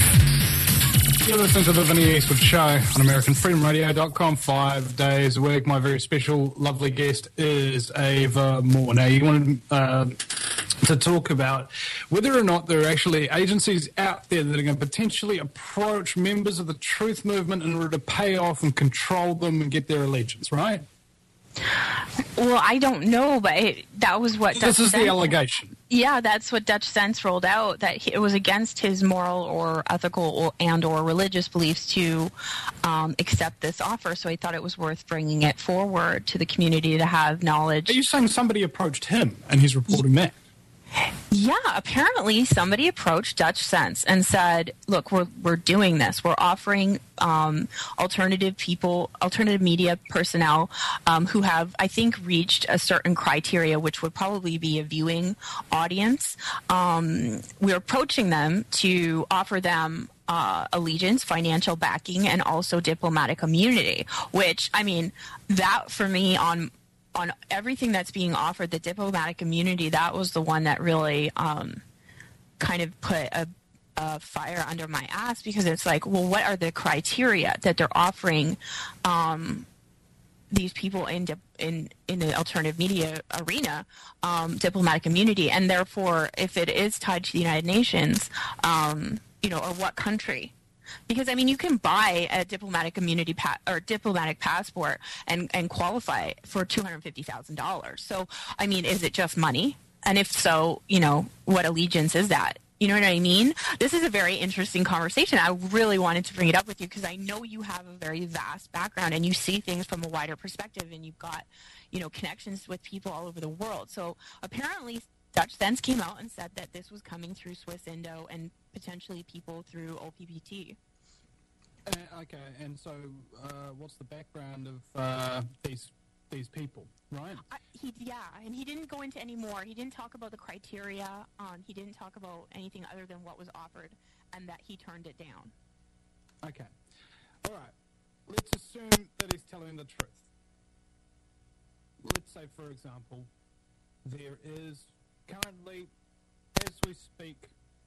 You're listening to the Vinny Eastwood Show on American Freedom Radio dot com five days a week. My very special, lovely guest is Ava Moore. Now, you wanted uh, to talk about whether or not there are actually agencies out there that are going to potentially approach members of the Truth Movement in order to pay off and control them and get their allegiance, right? Well, I don't know, but it, that was what... So this is the allegation. Yeah, that's what Dutch Sense rolled out, that he, it was against his moral or ethical or, and or religious beliefs to um, accept this offer, so he thought it was worth bringing it forward to the community to have knowledge. Are you saying somebody approached him and he's reporting that? Yeah, apparently somebody approached Dutch Sense and said, look, we're we're doing this. We're offering um, alternative people, alternative media personnel um, who have, I think, reached a certain criteria, which would probably be a viewing audience. Um, we're approaching them to offer them Uh, allegiance, financial backing, and also diplomatic immunity, which, I mean, that for me on on everything that's being offered, the diplomatic immunity, that was the one that really um, kind of put a, a fire under my ass, because it's like, well, what are the criteria that they're offering um, these people in dip, in in the alternative media arena um, diplomatic immunity, and therefore, if it is tied to the United Nations, um, you know, or what country? Because, I mean, you can buy a diplomatic immunity pa- or diplomatic passport and, and qualify for two hundred fifty thousand dollars. So, I mean, is it just money? And if so, you know, what allegiance is that? You know what I mean? This is a very interesting conversation. I really wanted to bring it up with you because I know you have a very vast background and you see things from a wider perspective, and you've got, you know, connections with people all over the world. So apparently Dutch Sense came out and said that this was coming through Swiss Indo and potentially people through O P P T. Uh, okay, and so uh, what's the background of uh, these these people, right? Uh, he, yeah, and he didn't go into any more. He didn't talk about the criteria. Um, he didn't talk about anything other than what was offered, and that he turned it down. Okay. All right. Let's assume that he's telling the truth. Let's say, for example, there is currently, as we speak,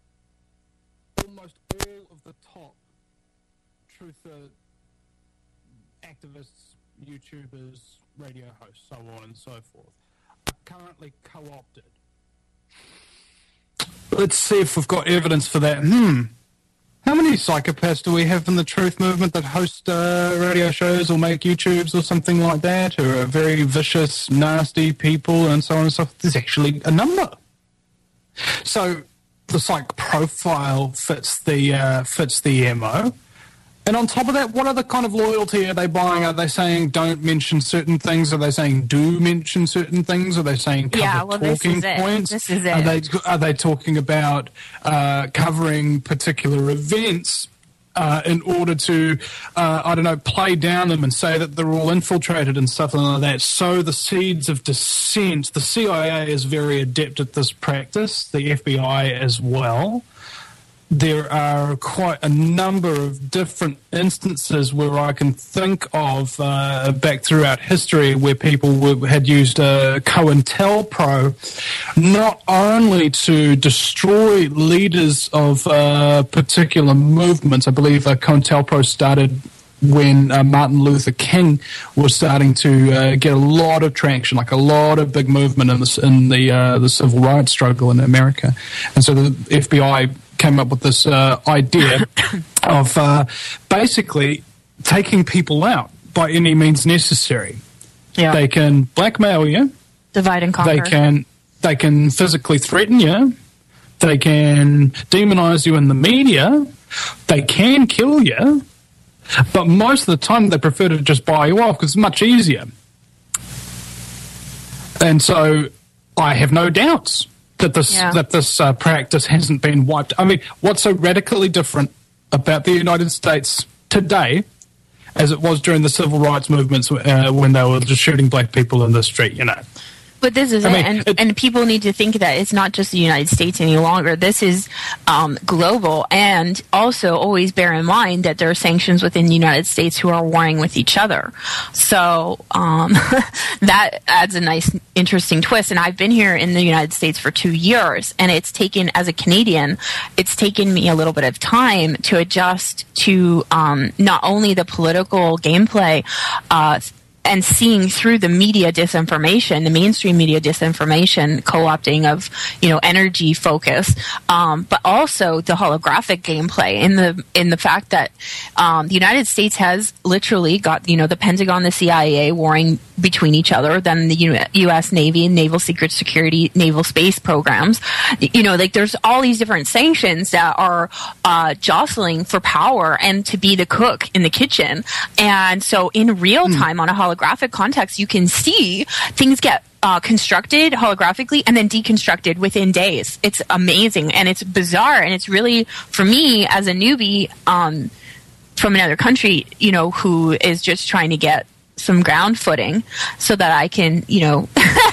almost all of the top truther activists, YouTubers, radio hosts, so on and so forth, are currently co-opted. Let's see if we've got evidence for that. Hmm. How many psychopaths do we have in the Truth Movement that host uh, radio shows or make YouTubes or something like that, who are very vicious, nasty people and so on and so forth? There's actually a number. So the psych profile fits the uh, fits the M O. And on top of that, what other kind of loyalty are they buying? Are they saying don't mention certain things? Are they saying do mention certain things? Are they saying cover Yeah, well, this talking is it. points? This is Are it. they are they talking about uh, covering particular events uh, in order to uh, I don't know play down them and say that they're all infiltrated and stuff like that? So the seeds of dissent. The C I A is very adept at this practice. The F B I as well. There are quite a number of different instances where I can think of uh, back throughout history where people were, had used uh, COINTELPRO not only to destroy leaders of uh, particular movements. I believe uh, COINTELPRO started when uh, Martin Luther King was starting to uh, get a lot of traction, like a lot of big movement in the in the, uh, the civil rights struggle in America, and so the F B I came up with this uh, idea of uh, basically taking people out by any means necessary. Yeah. They can blackmail you. Divide and conquer. They can they can physically threaten you. They can demonize you in the media. They can kill you. But most of the time they prefer to just buy you off because it's much easier. And so I have no doubts that this Yeah. that this uh, practice hasn't been wiped. I mean, what's so radically different about the United States today as it was during the civil rights movements uh, when they were just shooting black people in the street, you know? But this is I it. mean, And, it- and people need to think that it's not just the United States any longer. This is um, global. And also always bear in mind that there are sanctions within the United States who are warring with each other. So um, that adds a nice, interesting twist. And I've been here in the United States for two years. And it's taken, as a Canadian, it's taken me a little bit of time to adjust to um, not only the political gameplay, uh, and seeing through the media disinformation, the mainstream media disinformation, co-opting of, you know, energy focus, um, but also the holographic gameplay in the in the fact that um, the United States has literally got, you know, the Pentagon, the C I A warring between each other, then the U S Navy, Naval Secret Security, Naval Space Programs. You know, like there's all these different sanctions that are uh, jostling for power and to be the cook in the kitchen. And so in real time on a holographic context, you can see things get uh, constructed holographically and then deconstructed within days. It's amazing and it's bizarre. And it's really, for me as a newbie um, from another country, you know, who is just trying to get some ground footing so that I can, you know,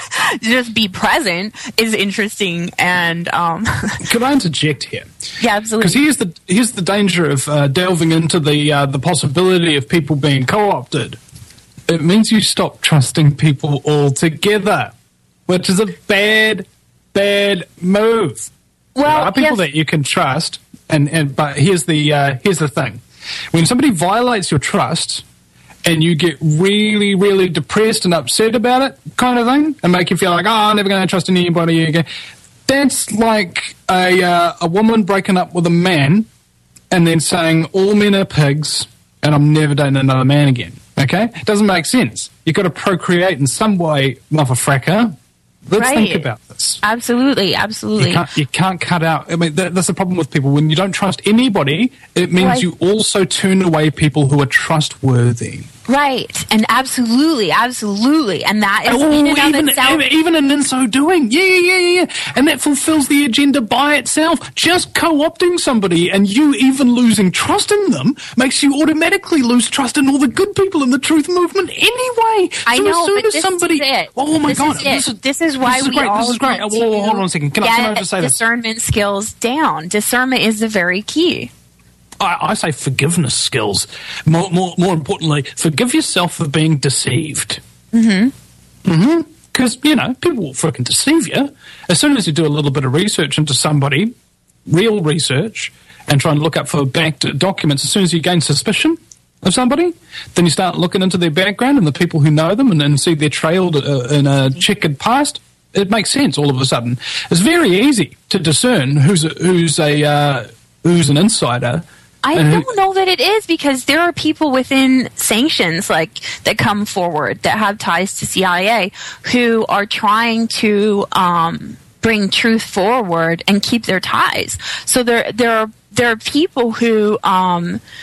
just be present is interesting. And um, could I interject here? Yeah, absolutely. Because here's the here's the danger of uh, delving into the uh, the possibility of people being co-opted. It means you stop trusting people altogether, which is a bad, bad move. Well, there are people yes. that you can trust, and, and but here's the uh, here's the thing: when somebody violates your trust, and you get really, really depressed and upset about it, kind of thing, and make you feel like, oh, I'm never going to trust anybody again. That's like a uh, a woman breaking up with a man, and then saying all men are pigs, and I'm never dating another man again. Okay, it doesn't make sense. You've got to procreate in some way, motherfracker. Let's Right. think about this. Absolutely, absolutely. You can't, you can't cut out. I mean, that, that's the problem with people. When you don't trust anybody, it means Right. you also turn away people who are trustworthy. Right, and absolutely, absolutely, and that is Oh, in and of even, itself. even, even in, in so doing, yeah, yeah, yeah, yeah, and that fulfills the agenda by itself. Just co-opting somebody and you even losing trust in them makes you automatically lose trust in all the good people in the truth movement anyway. I so know, as soon but as this somebody, is it. oh my this god, is this it. is This is why this is we great. all This is great. need Oh, hold on, hold on a second. Can I, can I get just say this? discernment skills down. Discernment is the very key. I, I say forgiveness skills. More, more, more importantly, forgive yourself for being deceived. Mm-hmm. Mm-hmm. Because, you know, people will freaking deceive you. As soon as you do a little bit of research into somebody, real research, and try and look up for backed documents, as soon as you gain suspicion of somebody, then you start looking into their background and the people who know them and, and see their trail uh, in a checkered past. It makes sense all of a sudden. It's very easy to discern who's a, who's a uh, who's an insider. I and who- don't know that it is because there are people within sanctions like that come forward that have ties to C I A who are trying to um, bring truth forward and keep their ties. So there there are there are people who um,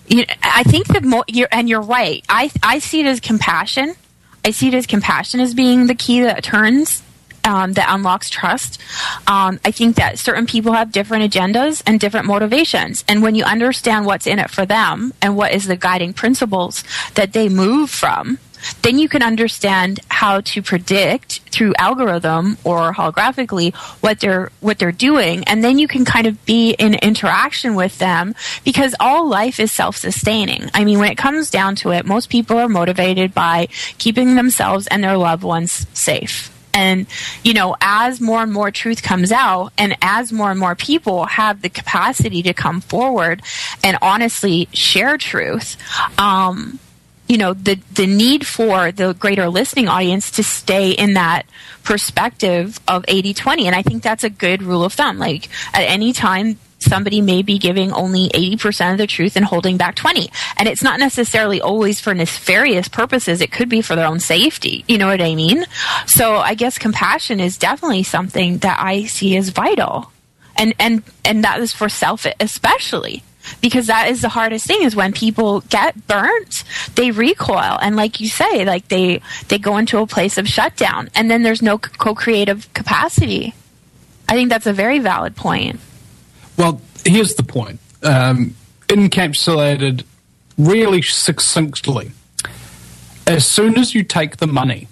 You, I think that more, you're, and you're right. I I see it as compassion. I see it as compassion as being the key that turns, um, that unlocks trust. Um, I think that certain people have different agendas and different motivations, and when you understand what's in it for them and what is the guiding principles that they move from, then you can understand how to predict through algorithm or holographically what they're what they're doing, and then you can kind of be in interaction with them, because all life is self-sustaining. I mean, when it comes down to it, most people are motivated by keeping themselves and their loved ones safe. And, you know, as more and more truth comes out, and as more and more people have the capacity to come forward and honestly share truth, um, you know, the, the need for the greater listening audience to stay in that perspective of eighty twenty. And I think that's a good rule of thumb. Like, at any time, somebody may be giving only eighty percent of the truth and holding back twenty. And it's not necessarily always for nefarious purposes. It could be for their own safety. You know what I mean? So I guess compassion is definitely something that I see as vital. And, and, and that is for self especially. Because that is the hardest thing, is when people get burnt, they recoil. And like you say, like they, they go into a place of shutdown, and then there's no co-creative capacity. I think that's a very valid point. Well, here's the point. Um, encapsulated really succinctly. As soon as you take the money,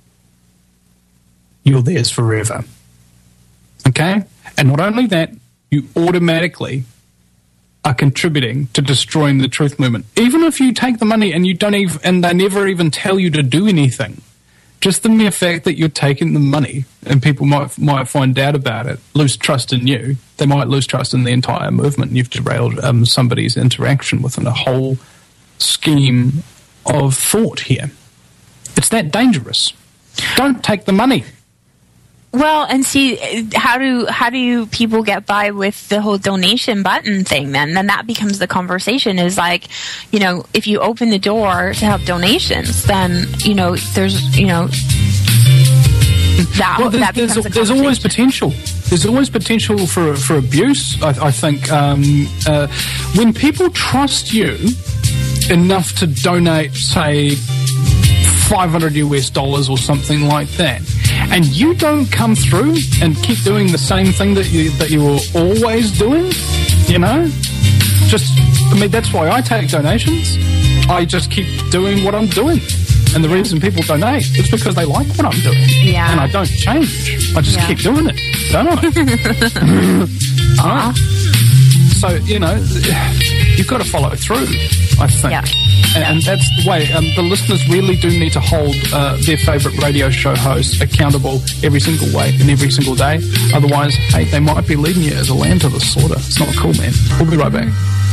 you're theirs forever. Okay? And not only that, you automatically are contributing to destroying the truth movement. Even if you take the money and you don't even, and they never even tell you to do anything, just the mere fact that you're taking the money, and people might might find out about it, lose trust in you, they might lose trust in the entire movement. You've derailed um, somebody's interaction within a whole scheme of thought here. It's that dangerous. Don't take the money. Well, and see, how do how do people get by with the whole donation button thing then? Then that becomes the conversation, is like, you know, if you open the door to have donations, then, you know, there's, you know, that, well, there's, that becomes there's, a there's always potential. There's always potential for, for abuse, I, I think. Um, uh, when people trust you enough to donate, say, five hundred US dollars or something like that, and you don't come through and keep doing the same thing that you that you were always doing, you know, just, I mean, that's why I take donations. I just keep doing what I'm doing, and the reason people donate is because they like what I'm doing. Yeah. And I don't change. I just Yeah. keep doing it, don't I? uh, so, you know, you've got to follow through, I think. Yeah. And, and that's the way. Um, the listeners really do need to hold uh, their favourite radio show hosts accountable every single way and every single day. Otherwise, hey, they might be leading you as a lamb to the slaughter. It's not cool, man. We'll be right back.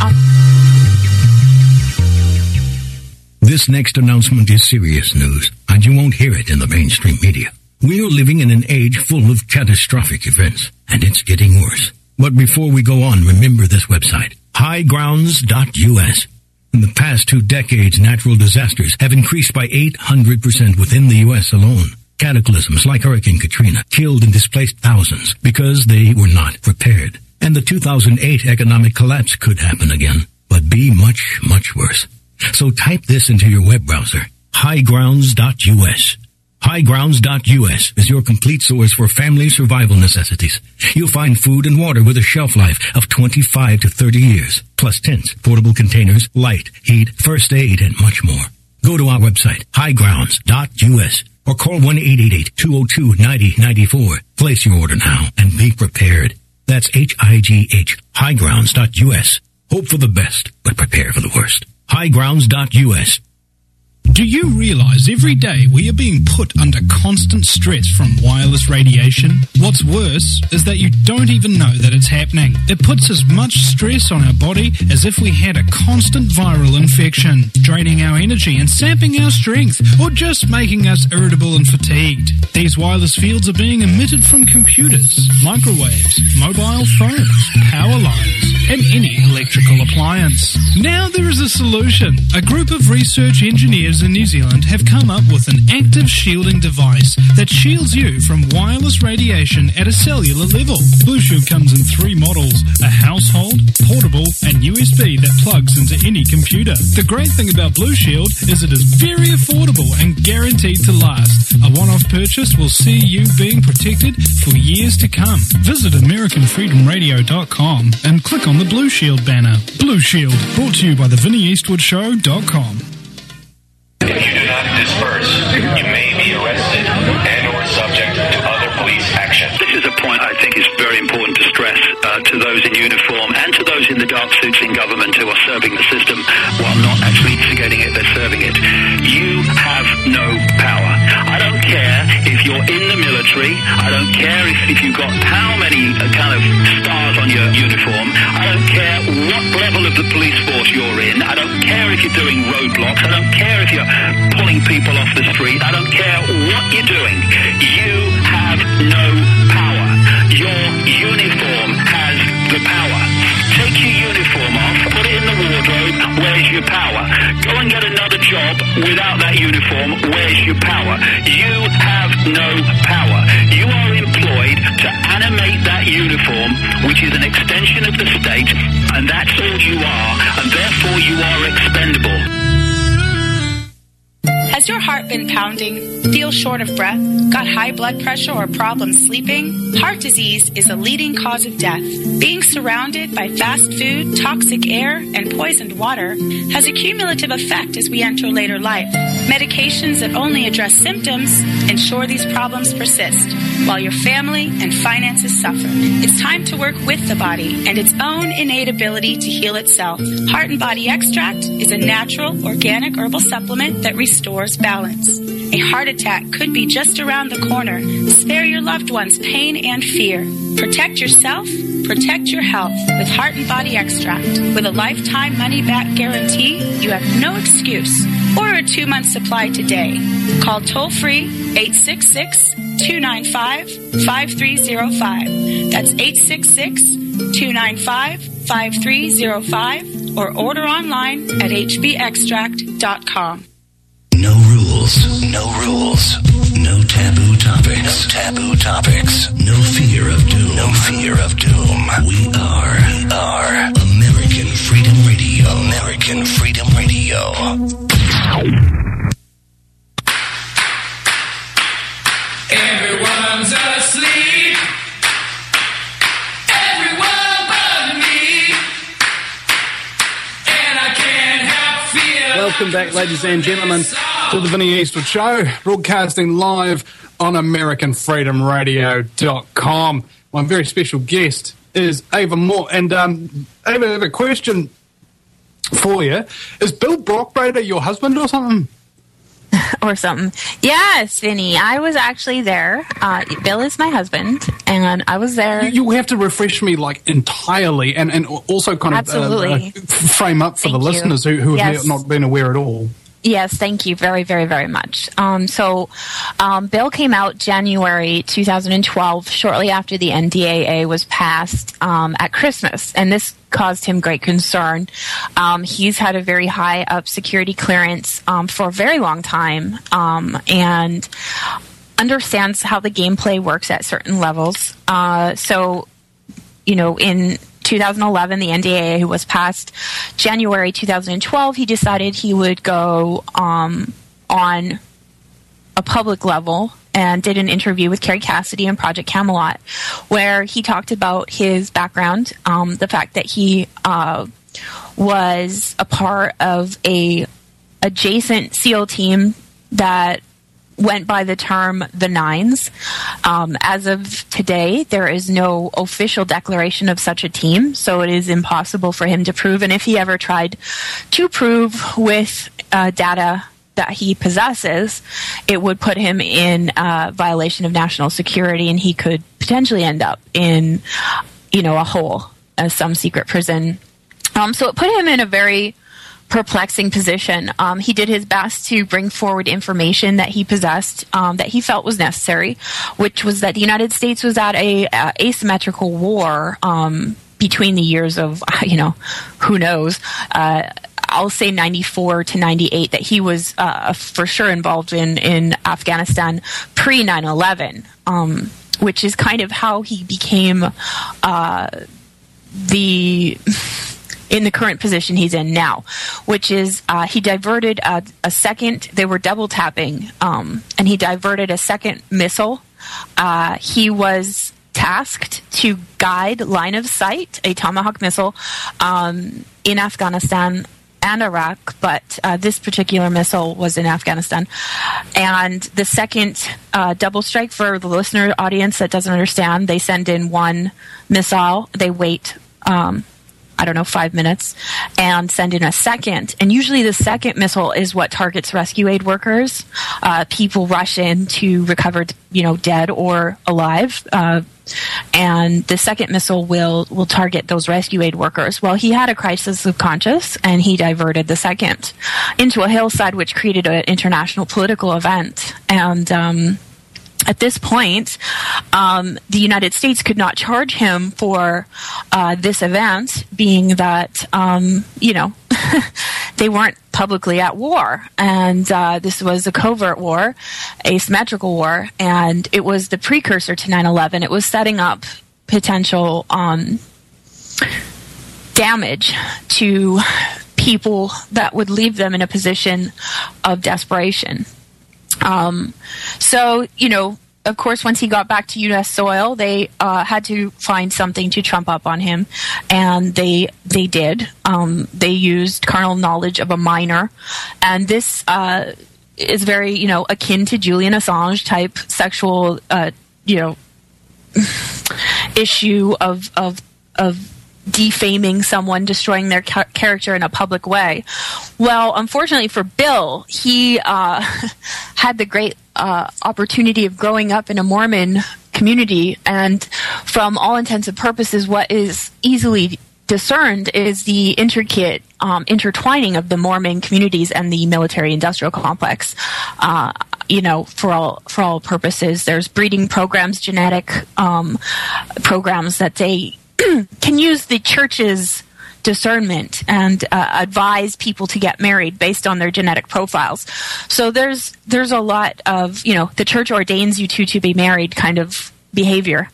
This next announcement is serious news, and you won't hear it in the mainstream media. We are living in an age full of catastrophic events, and it's getting worse. But before we go on, remember this website, high grounds dot U S. In the past two decades, natural disasters have increased by eight hundred percent within the U S alone. Cataclysms like Hurricane Katrina killed and displaced thousands because they were not prepared. And the two thousand eight economic collapse could happen again, but be much, much worse. So type this into your web browser, high grounds dot U S. high grounds dot U S is your complete source for family survival necessities. You'll find food and water with a shelf life of twenty-five to thirty years, plus tents, portable containers, light, heat, first aid, and much more. Go to our website, high grounds dot U S, or call one eight eight eight, two oh two, nine oh nine four. Place your order now and be prepared. That's H I G H, high grounds dot U S. Hope for the best, but prepare for the worst. high grounds dot U S. Do you realize every day we are being put under constant stress from wireless radiation? What's worse is that you don't even know that it's happening. It puts as much stress on our body as if we had a constant viral infection, draining our energy and sapping our strength, or just making us irritable and fatigued. These wireless fields are being emitted from computers, microwaves, mobile phones, power lines, and any electrical appliance. Now there is a solution. A group of research engineers in New Zealand have come up with an active shielding device that shields you from wireless radiation at a cellular level. Blue Shield comes in three models: a household, portable, and U S B that plugs into any computer. The great thing about Blue Shield is it is very affordable and guaranteed to last. A one-off purchase will see you being protected for years to come. Visit American Freedom Radio dot com and click on the Blue Shield banner. Blue Shield, brought to you by the Vinnie Eastwood Show dot com. If you do not disperse, you may be arrested and or subject to other police action. This is a point I think is very important to stress uh, to those in uniform and to those in the dark suits in government who are serving the system while not actually instigating it, they're serving it. You have no power. I don't care if you're in the military. I don't care if, if you've got how many uh, kind of stars on your uniform. I don't care what level of the police force you're in. I don't care if you're doing roadblocks. I don't care if you're pulling people off the street. I don't care what you're doing. You have no power. Your uniform has the power. Take your uniform off, put it in the wardrobe. Where's your power? Go and get another job without that uniform. Where's your power? You have no power. You are employed to animate that uniform, which is an extension of the state, and that's all you are, and therefore you are expendable. Has your heart been pounding? Feel short of breath? Got high blood pressure or problems sleeping? Heart disease is a leading cause of death. Being surrounded by fast food, toxic air, and poisoned water has a cumulative effect as we enter later life. Medications that only address symptoms ensure these problems persist, while your family and finances suffer. It's time to work with the body and its own innate ability to heal itself. Heart and Body Extract is a natural, organic herbal supplement that restores balance. A heart attack could be just around the corner. Spare your loved ones pain and fear. Protect yourself, protect your health with Heart and Body Extract. With a lifetime money-back guarantee, you have no excuse. Order a two-month supply today. Call toll-free eight six six, two nine five, five three zero five. That's eight six six, two nine five, five three zero five or order online at h b extract dot com. No rules, no rules, no taboo topics, no taboo topics, no fear of doom, no fear of doom. We are, we are American Freedom Radio, American Freedom Radio. Everyone's asleep. Everyone but me. And I can't help feeling. Welcome back, ladies and gentlemen, to the Vinnie Eastwood Show, broadcasting live on American Freedom Radio dot com. My very special guest is Ava Moore. And um, Ava, I have a question for you. Is Bill Brockbrader your husband or something? Or something. Yes, Vinny. I was actually there. Uh, Bill is my husband, and I was there. You, you have to refresh me, like, entirely, and, and also kind of uh, uh, frame up for Thank the you. listeners who, who have Yes. not been aware at all. Yes, thank you very, very, very much. Um, so, um, Bill came out January two thousand twelve, shortly after the N D A A was passed um, at Christmas, and this caused him great concern. Um, he's had a very high up security clearance um, for a very long time, um, and understands how the gameplay works at certain levels. Uh, so, you know, in two thousand eleven, the N D A A was passed. January two thousand twelve, he decided he would go um, on a public level and did an interview with Kerry Cassidy and Project Camelot, where he talked about his background, um, the fact that he uh, was a part of a adjacent SEAL team that went by the term the Nines. Um, as of today, there is no official declaration of such a team, so it is impossible for him to prove. And if he ever tried to prove with uh, data that he possesses, it would put him in uh, violation of national security, and he could potentially end up in, you know, a hole, uh, some secret prison. Um, so it put him in a very perplexing position. Um, he did his best to bring forward information that he possessed, um, that he felt was necessary, which was that the United States was at a uh, asymmetrical war, um, between the years of, you know, who knows, uh, I'll say ninety-four to ninety-eight, that he was uh, for sure involved in, in Afghanistan pre nine eleven, um, which is kind of how he became uh, the... in the current position he's in now, which is uh, he diverted a, a second, they were double tapping, um, and he diverted a second missile. Uh, he was tasked to guide line of sight, a Tomahawk missile, um, in Afghanistan and Iraq, but uh, this particular missile was in Afghanistan. And the second uh, double strike, for the listener audience that doesn't understand, they send in one missile, they wait um, I don't know, five minutes, and send in a second. And usually the second missile is what targets rescue aid workers. Uh, people rush in to recover, you know, dead or alive. Uh, and the second missile will, will target those rescue aid workers. Well, he had a crisis of conscience, and he diverted the second into a hillside, which created an international political event. And, um, at this point, um, the United States could not charge him for uh, this event, being that, um, you know, they weren't publicly at war. And uh, this was a covert war, asymmetrical war, and it was the precursor to nine eleven. It was setting up potential um, damage to people that would leave them in a position of desperation. Um, so, you know, of course, once he got back to U S soil, they uh, had to find something to trump up on him, and they they did. Um, they used carnal knowledge of a minor, and this uh, is very, you know, akin to Julian Assange type sexual, uh, you know, issue of of of. defaming someone, destroying their ca- character in a public way. Well, unfortunately for Bill, he uh, had the great uh, opportunity of growing up in a Mormon community, and from all intents and purposes, what is easily discerned is the intricate um, intertwining of the Mormon communities and the military-industrial complex. Uh, you know, for all for all purposes, there's breeding programs, genetic um, programs that they can use the church's discernment and uh, advise people to get married based on their genetic profiles. So there's there's a lot of, you know, the church ordains you two to be married kind of behavior.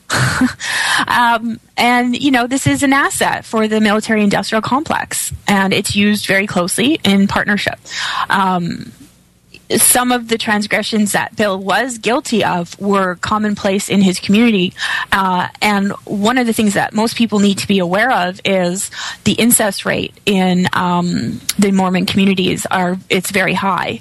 um, and, you know, this is an asset for the military-industrial complex, and it's used very closely in partnership. Um Some of the transgressions that Bill was guilty of were commonplace in his community. Uh, and one of the things that most people need to be aware of is the incest rate in um, the Mormon communities are, it's very high.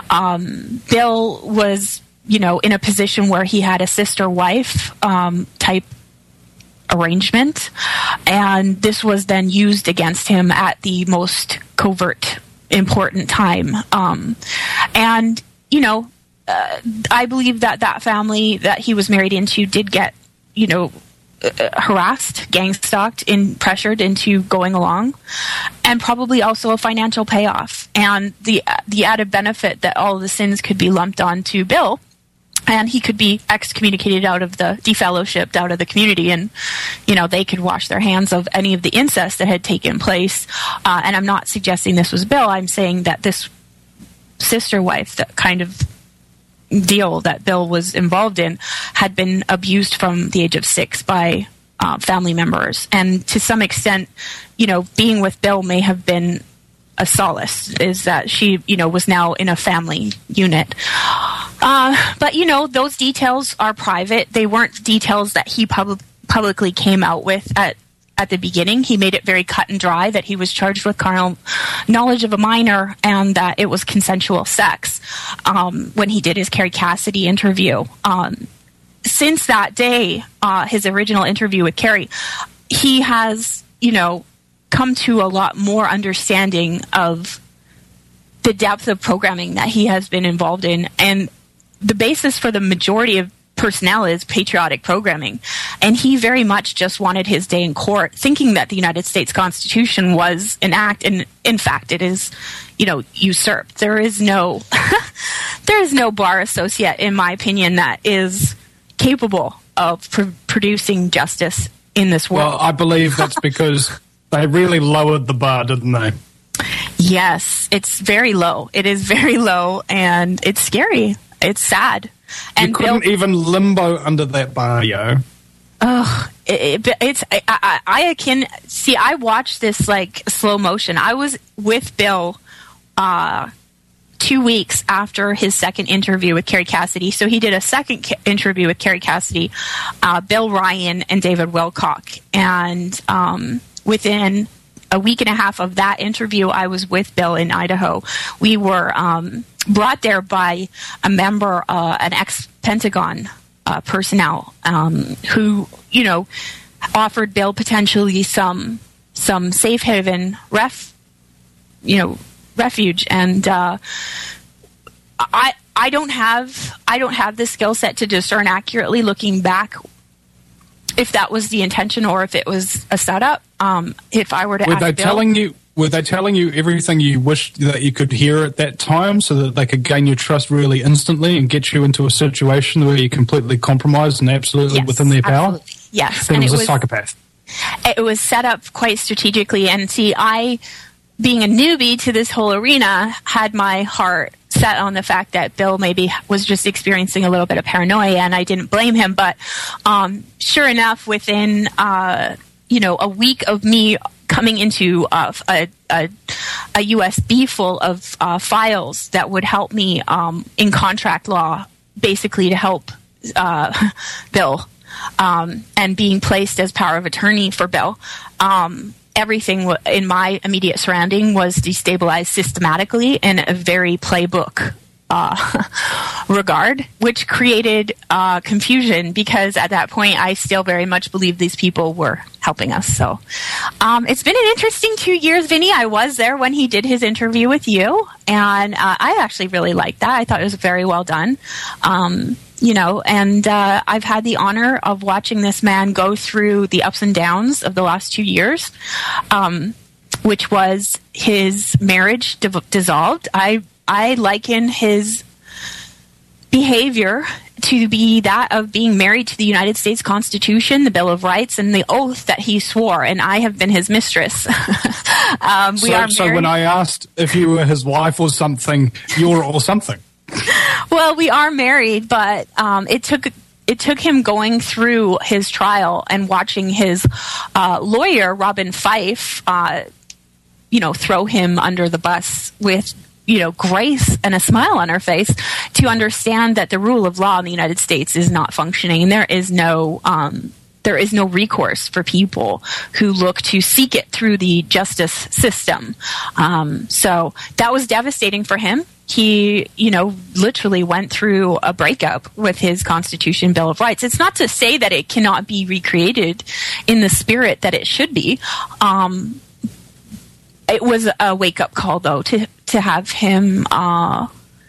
Um, Bill was, you know, in a position where he had a sister-wife um, type arrangement, and this was then used against him at the most covert important time. Um, and, you know, uh, I believe that that family that he was married into did get, you know, uh, harassed, gang-stalked, and pressured into going along, and probably also a financial payoff. And the the added benefit that all of the sins could be lumped on to Bill, and he could be excommunicated out of the, defellowshipped out of the community, and, you know, they could wash their hands of any of the incest that had taken place. Uh, and I'm not suggesting this was Bill. I'm saying that this sister wife, that kind of deal that Bill was involved in, had been abused from the age of six by uh, family members. And to some extent, you know, being with Bill may have been a solace, is that she, you know, was now in a family unit. Uh, but, you know, those details are private. They weren't details that he pub- publicly came out with at, at the beginning. He made it very cut and dry that he was charged with carnal knowledge of a minor and that it was consensual sex um, when he did his Carrie Cassidy interview. Um, since that day, uh, his original interview with Carrie, he has, you know, come to a lot more understanding of the depth of programming that he has been involved in. And the basis for the majority of personnel is patriotic programming. And he very much just wanted his day in court, thinking that the United States Constitution was an act. And in fact, it is, you know, usurped. There is no, there is no bar associate, in my opinion, that is capable of pr- producing justice in this world. Well, I believe that's because they really lowered the bar, didn't they? Yes, it's very low. It is very low, and it's scary. It's sad. And you couldn't Bill, even limbo under that bar, yo. Oh, it, it, it's I, I, I can see. I watched this like slow motion. I was with Bill uh, two weeks after his second interview with Kerry Cassidy. So he did a second ca- interview with Kerry Cassidy, uh, Bill Ryan, and David Wilcock. And um, within a week and a half of that interview, I was with Bill in Idaho. We were um, brought there by a member, uh, an ex-Pentagon uh, personnel um, who, you know, offered Bill potentially some some safe haven ref, you know, refuge. And uh, I I don't have I don't have the skill set to discern accurately, looking back, if that was the intention or if it was a setup. Um, if I were to were ask they Bill, telling you were they telling you everything you wished that you could hear at that time, so that they could gain your trust really instantly and get you into a situation where you're completely compromised and absolutely Yes, within their power? absolutely. Yes, Then and it was it a was- psychopath. It was set up quite strategically. And see, I, being a newbie to this whole arena, had my heart set on the fact that Bill maybe was just experiencing a little bit of paranoia, and I didn't blame him. But um, sure enough, within uh, you know a week of me coming into uh, a, a, a U S B full of uh, files that would help me um, in contract law, basically to help uh, Bill, um, and being placed as power of attorney for Bill, um, everything w- in my immediate surrounding was destabilized systematically in a very playbook uh, regard, which created uh, confusion, because at that point I still very much believed these people were helping us. So um, it's been an interesting two years, Vinny. I was there when he did his interview with you, and uh, I actually really liked that. I thought it was very well done. Um, you know, and uh, I've had the honor of watching this man go through the ups and downs of the last two years, um, which was his marriage div- dissolved. I I liken his behavior to be that of being married to the United States Constitution, the Bill of Rights, and the oath that he swore, and I have been his mistress. um, we so, are so married. when I asked if you were his wife or something, you were all something. Well, we are married, but um, it took it took him going through his trial and watching his uh, lawyer, Robin Fife, uh, you know, throw him under the bus with, you know, grace and a smile on her face, to understand that the rule of law in the United States is not functioning, and there is no um, there is no recourse for people who look to seek it through the justice system. Um, so that was devastating for him. He, you know, literally went through a breakup with his Constitution, Bill of Rights. It's not to say that it cannot be recreated in the spirit that it should be. Um, it was a wake-up call, though, to to have him uh,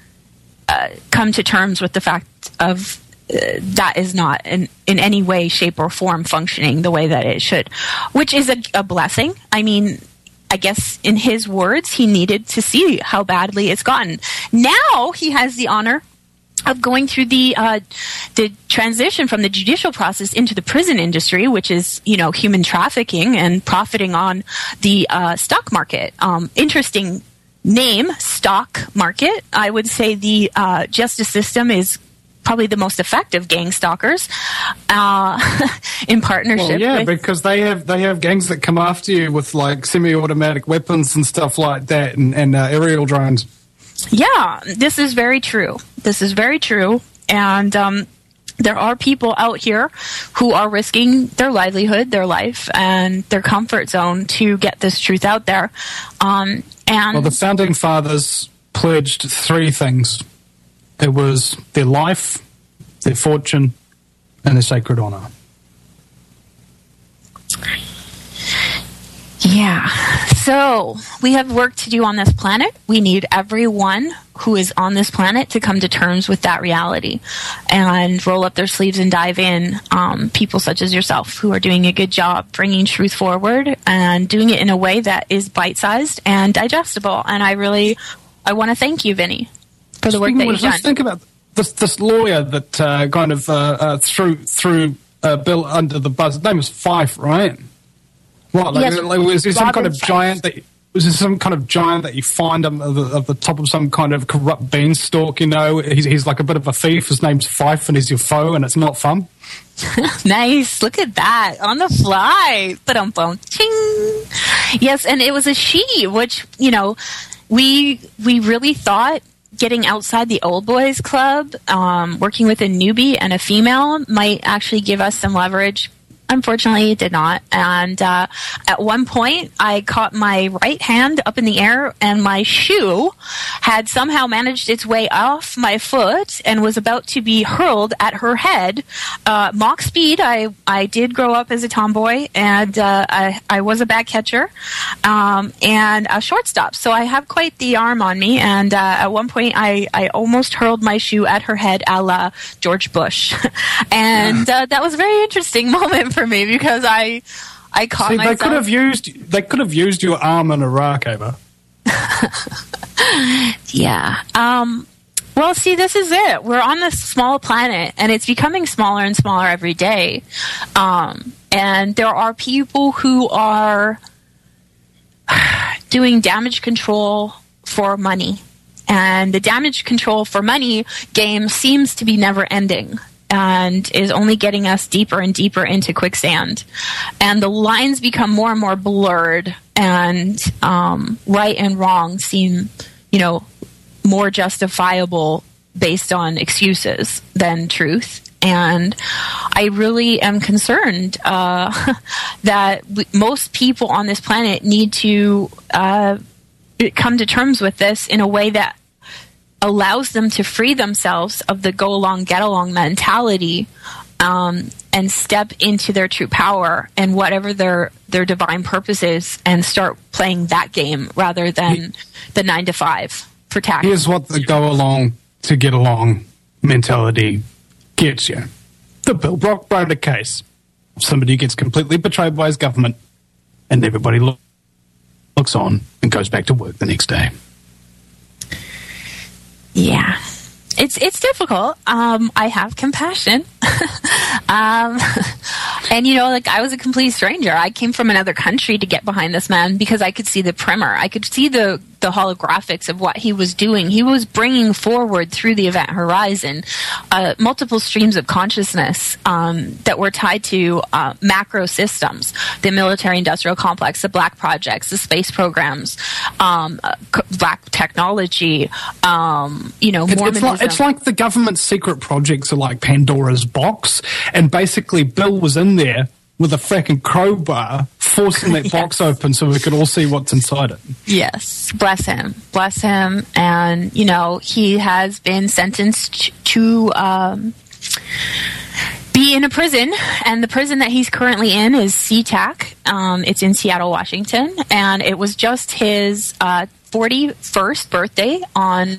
uh, come to terms with the fact of uh, that is not in, in any way, shape, or form functioning the way that it should, which is a, a blessing. I mean, I guess in his words, he needed to see how badly it's gotten. Now he has the honor of going through the uh, the transition from the judicial process into the prison industry, which is, you know, human trafficking and profiting on the uh, stock market. Um, interesting name, stock market. I would say the uh, justice system is probably the most effective gang stalkers uh, in partnership. Well, yeah, with because they have they have gangs that come after you with like semi-automatic weapons and stuff like that, and, and uh, aerial drones. Yeah, this is very true. This is very true. And um, there are people out here who are risking their livelihood, their life, and their comfort zone to get this truth out there. Um, and Well, the founding fathers pledged three things. It was their life, their fortune, and their sacred honor. yeah. So we have work to do on this planet. We need everyone who is on this planet to come to terms with that reality and roll up their sleeves and dive in. Um, people such as yourself who are doing a good job bringing truth forward and doing it in a way that is bite-sized and digestible. And I really, I want to thank you, Vinny, for the work that you've Let's done. think about this this lawyer that uh, kind of uh, uh, threw threw uh, Bill under the bus. His name was Fife, right? What? Like, Yes, like, was there some kind of Robin Fife. giant that? Was there some kind of giant that you find on the, at the top of some kind of corrupt beanstalk? You know, he's, he's like a bit of a thief. His name's Fife, and he's your foe, and it's not fun. Nice. Look at that. On the fly. Ba-dum-bum. Ching. Yes, and it was a she, which, you know, we we really thought getting outside the old boys club, um, working with a newbie and a female might actually give us some leverage. Unfortunately, it did not. And uh, at one point, I caught my right hand up in the air, and my shoe had somehow managed its way off my foot and was about to be hurled at her head. Uh, mock speed. I, I did grow up as a tomboy, and uh, I, I was a bag catcher um, and a shortstop. So I have quite the arm on me. And uh, at one point, I, I almost hurled my shoe at her head, a la George Bush. And uh, that was a very interesting moment for me because I I caught See, myself. they could have used they could have used your arm in Iraq, Ava. Yeah. Um, well, see, this is it. We're on this small planet, and it's becoming smaller and smaller every day. Um, and there are people who are doing damage control for money. And the damage control for money game seems to be never ending and is only getting us deeper and deeper into quicksand. And the lines become more and more blurred, and um, right and wrong seem, you know, more justifiable based on excuses than truth. And I really am concerned uh, that we, most people on this planet need to uh, come to terms with this in a way that allows them to free themselves of the go along, get along mentality um, and step into their true power and whatever their their divine purpose is, and start playing that game rather than the nine to five for tax. Here's what the go along to get along mentality gets you. The Bill Brock Broder case. Somebody gets completely betrayed by his government, and everybody lo- looks on and goes back to work the next day. Yeah, it's it's difficult. Um, I have compassion, um, and you know, like I was a complete stranger. I came from another country to get behind this man because I could see the primer. I could see the the holographics of what he was doing. He was bringing forward through the event horizon uh, multiple streams of consciousness um, that were tied to uh, macro systems, the military-industrial complex, the black projects, the space programs, um, uh, black technology, um, you know, It's, Mormonism. it's, like, it's like the government's secret projects are like Pandora's box, and basically Bill was in there with a fracking crowbar forcing that box open so we could all see what's inside it. Yes, bless him, bless him, and you know he has been sentenced to um, be in a prison, and the prison that he's currently in is SeaTac. Um, it's in Seattle, Washington, and it was just his uh, forty-first birthday on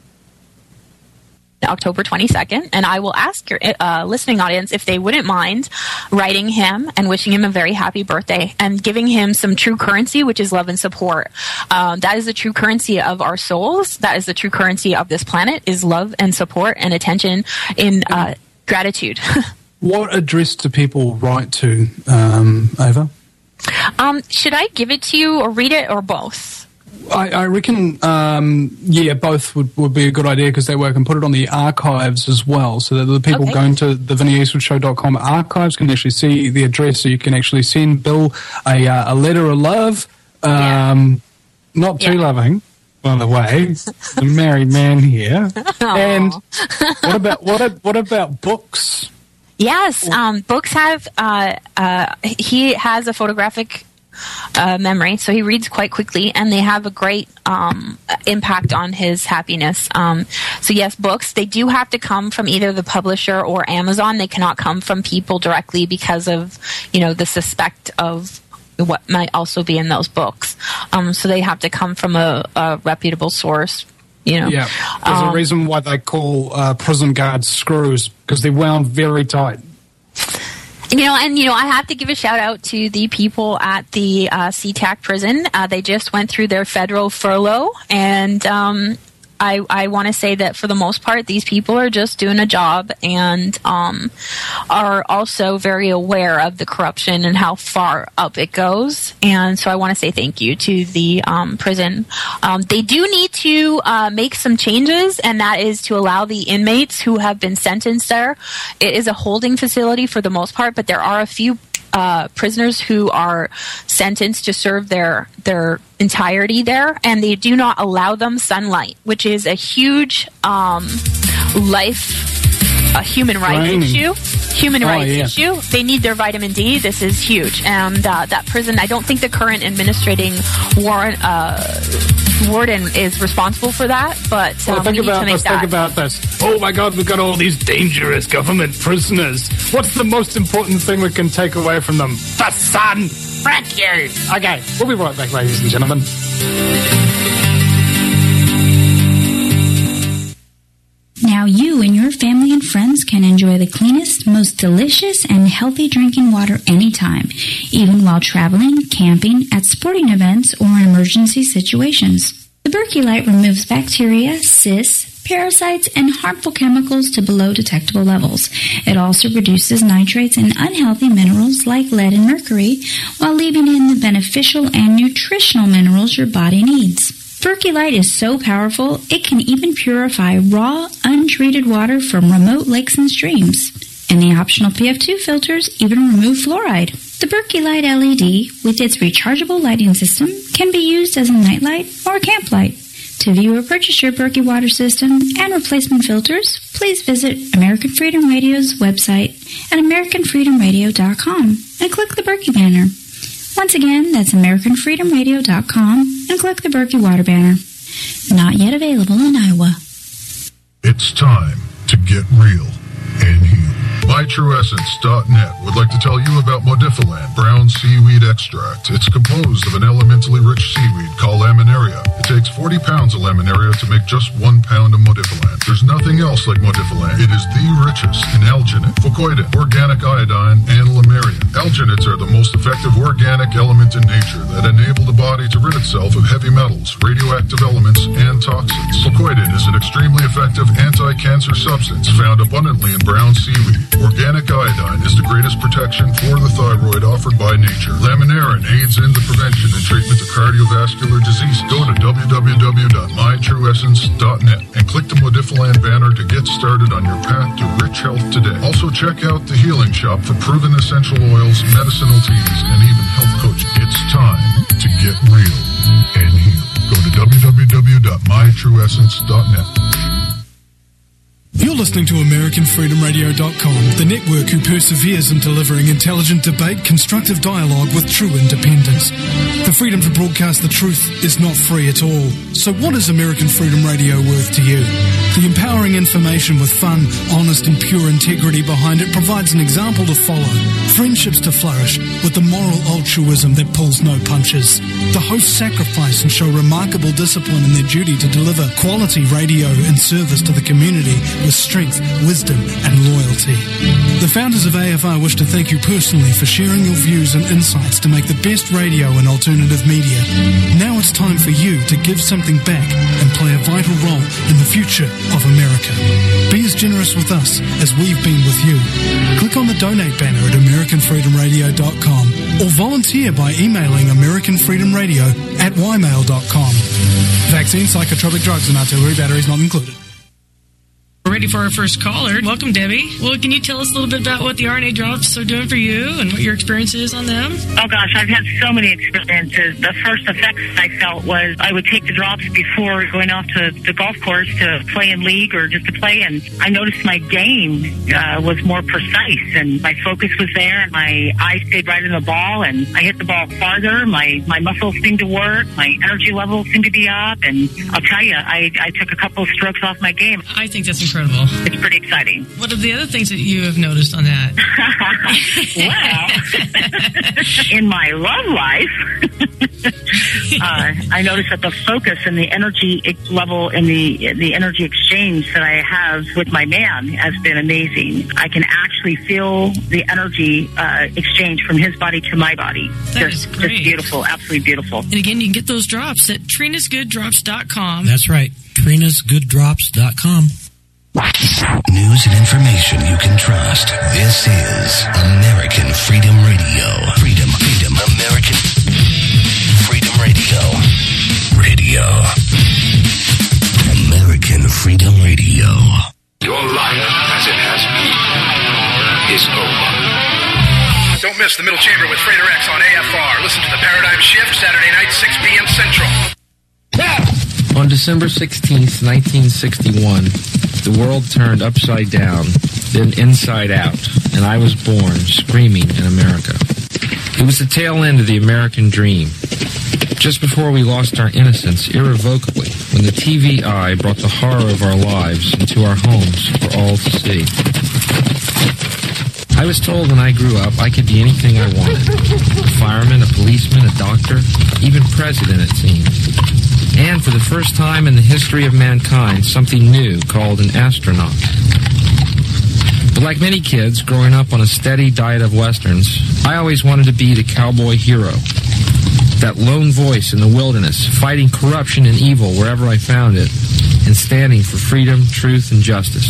October twenty-second, and I will ask your uh, listening audience if they wouldn't mind writing him and wishing him a very happy birthday and giving him some true currency, which is love and support. Um, that is the true currency of our souls. That is the true currency of this planet, is love and support and attention in uh, gratitude. What address do people write to, um, Ava? um, should I give it to you or read it or both? I, I reckon, um, yeah, both would, would be a good idea because they work, and put it on the archives as well, so that the people Okay. going to the Vinnie Eastwood Show dot com archives can actually see the address, so you can actually send Bill a, uh, a letter of love. Um, Not too Yeah. loving, by the way. The married man here. And what about what? a- What about books? Yes, um, books have. Uh, uh, he has a photographic uh, memory, so he reads quite quickly, and they have a great um, impact on his happiness. Um, so yes, books. They do have to come from either the publisher or Amazon. They cannot come from people directly because of, you know, the suspect of what might also be in those books. Um, so they have to come from a, a reputable source. You know, Yeah, there's Um, a reason why they call uh, prison guards screws, because they're wound very tight. You know, and, you know, I have to give a shout out to the people at the uh, SeaTac prison. Uh, they just went through their federal furlough, and um, I, I want to say that for the most part, these people are just doing a job and um, are also very aware of the corruption and how far up it goes. And so I want to say thank you to the um, prison. Um, they do need to uh, make some changes, and that is to allow the inmates who have been sentenced there. It is a holding facility for the most part, but there are a few Uh, prisoners who are sentenced to serve their their entirety there, and they do not allow them sunlight, which is a huge um, life, a human rights Training. issue. Human Oh, rights yeah. issue. They need their vitamin D. This is huge, and uh, that prison. I don't think the current administrating warrant. Uh, warden is responsible for that, but um, Well, think we need about to make this. that. Think about this. Oh my God, we've got all these dangerous government prisoners. What's the most important thing we can take away from them? The sun. Thank you. Okay, we'll be right back, ladies and gentlemen. Now you and your family and friends can enjoy the cleanest, most delicious, and healthy drinking water anytime, even while traveling, camping, at sporting events, or in emergency situations. The Berkey Light removes bacteria, cysts, parasites, and harmful chemicals to below detectable levels. It also reduces nitrates and unhealthy minerals like lead and mercury, while leaving in the beneficial and nutritional minerals your body needs. Berkey Light is so powerful, it can even purify raw, untreated water from remote lakes and streams. And the optional P F two filters even remove fluoride. The Berkey Light L E D, with its rechargeable lighting system, can be used as a nightlight or a camp light. To view or purchase your Berkey water system and replacement filters, please visit American Freedom Radio's website at american freedom radio dot com and click the Berkey banner. Once again, that's american freedom radio dot com and click the Berkey water banner. Not yet available in Iowa. It's time to get real and heal. my true essence dot net would like to tell you about Modifilan brown seaweed extract. It's composed of an elementally rich seaweed called laminaria. It takes forty pounds of laminaria to make just one pound of Modifilan. There's nothing else like Modifilan. It is the richest in alginate, fucoidin, organic iodine, and lamarian. Alginates are the most effective organic element in nature that enable the body to rid itself of heavy metals, radioactive elements, and toxins. Fucoidin is an extremely effective anti-cancer substance found abundantly in brown seaweed. Organic iodine is the greatest protection for the thyroid offered by nature. Laminarin aids in the prevention and treatment of cardiovascular disease. Go to w w w dot my true essence dot net and click the Modifilan banner to get started on your path to rich health today. Also check out the Healing Shop for proven essential oils, medicinal teas, and even health coaching. It's time to get real and heal. Go to w w w dot my true essence dot net. You're listening to American Freedom Radio dot com, the network who perseveres in delivering intelligent debate, constructive dialogue with true independence. The freedom to broadcast the truth is not free at all. So what is American Freedom Radio worth to you? The empowering information with fun, honest and pure integrity behind it provides an example to follow, friendships to flourish, with the moral altruism that pulls no punches. The hosts sacrifice and show remarkable discipline in their duty to deliver quality radio and service to the community with strength, wisdom, and loyalty. The founders of A F R wish to thank you personally for sharing your views and insights to make the best radio and alternative media. Now it's time for you to give something back and play a vital role in the future of America. Be as generous with us as we've been with you. Click on the donate banner at american freedom radio dot com or volunteer by emailing american freedom radio at y mail dot com. Vaccine, psychotropic drugs, and artillery batteries not included. We're ready for our first caller. Welcome, Debbie. Well, can you tell us a little bit about what the R N A drops are doing for you and what your experience is on them? Oh, gosh, I've had so many experiences. The first effects I felt was I would take the drops before going off to the golf course to play in league or just to play, and I noticed my game uh, was more precise, and my focus was there, and my eyes stayed right in the ball, and I hit the ball farther. My, my muscles seemed to work. My energy levels seemed to be up, and I'll tell you, I, I took a couple of strokes off my game. I think that's incredible. incredible. It's pretty exciting. What are the other things that you have noticed on that? Well, in my love life, uh, I noticed that the focus and the energy level and the the energy exchange that I have with my man has been amazing. I can actually feel the energy uh, exchange from his body to my body. That just, is great. Just beautiful, absolutely beautiful. And again, you can get those drops at trinas good drops dot com. That's right, trinas good drops dot com. News and information you can trust. This is American Freedom Radio. Freedom, freedom, American Freedom Radio. Radio. American Freedom Radio. Your life, as it has been, is over. Don't miss the Middle Chamber with Freighter X on A F R. Listen to the Paradigm Shift Saturday night, six p.m. Central. On December sixteenth, nineteen sixty-one, the world turned upside down, then inside out, and I was born screaming in America. It was the tail end of the American dream. Just before we lost our innocence irrevocably, when the T V eye brought the horror of our lives into our homes for all to see. I was told when I grew up I could be anything I wanted. A fireman, a policeman, a doctor, even president, it seemed. And for the first time in the history of mankind, something new called an astronaut. But like many kids growing up on a steady diet of westerns, I always wanted to be the cowboy hero. That lone voice in the wilderness, fighting corruption and evil wherever I found it, and standing for freedom, truth, and justice.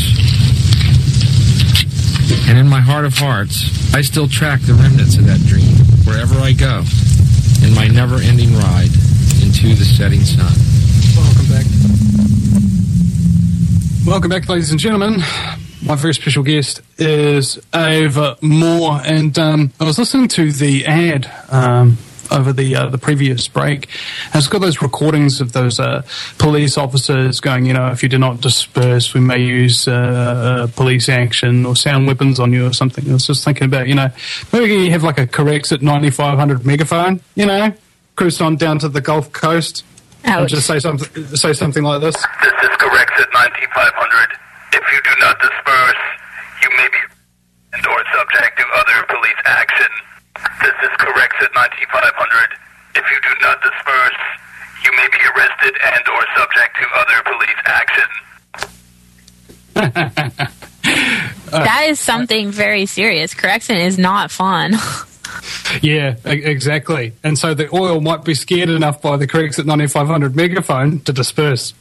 And in my heart of hearts, I still track the remnants of that dream wherever I go, in my never-ending ride into the setting sun. Welcome back. Welcome back, ladies and gentlemen. My very special guest is Ava Moore, and um, I was listening to the ad um, over the uh, the previous break. And it's got those recordings of those uh, police officers going, you know, if you do not disperse, we may use uh, uh, police action or sound weapons on you or something. I was just thinking about, you know, maybe you have like a Corexit ninety-five hundred megaphone, you know, cruise on down to the Gulf Coast and just say something, say something like this. This is Corexit ninety-five hundred. If you do not disperse, you may be and or subject to other police action. This is Corexit ninety-five hundred. If you do not disperse, you may be arrested and or subject to other police action. That is something very serious. Correction is not fun. Yeah, e- exactly. And so the oil might be scared enough by the Corexit ninety-five hundred megaphone to disperse.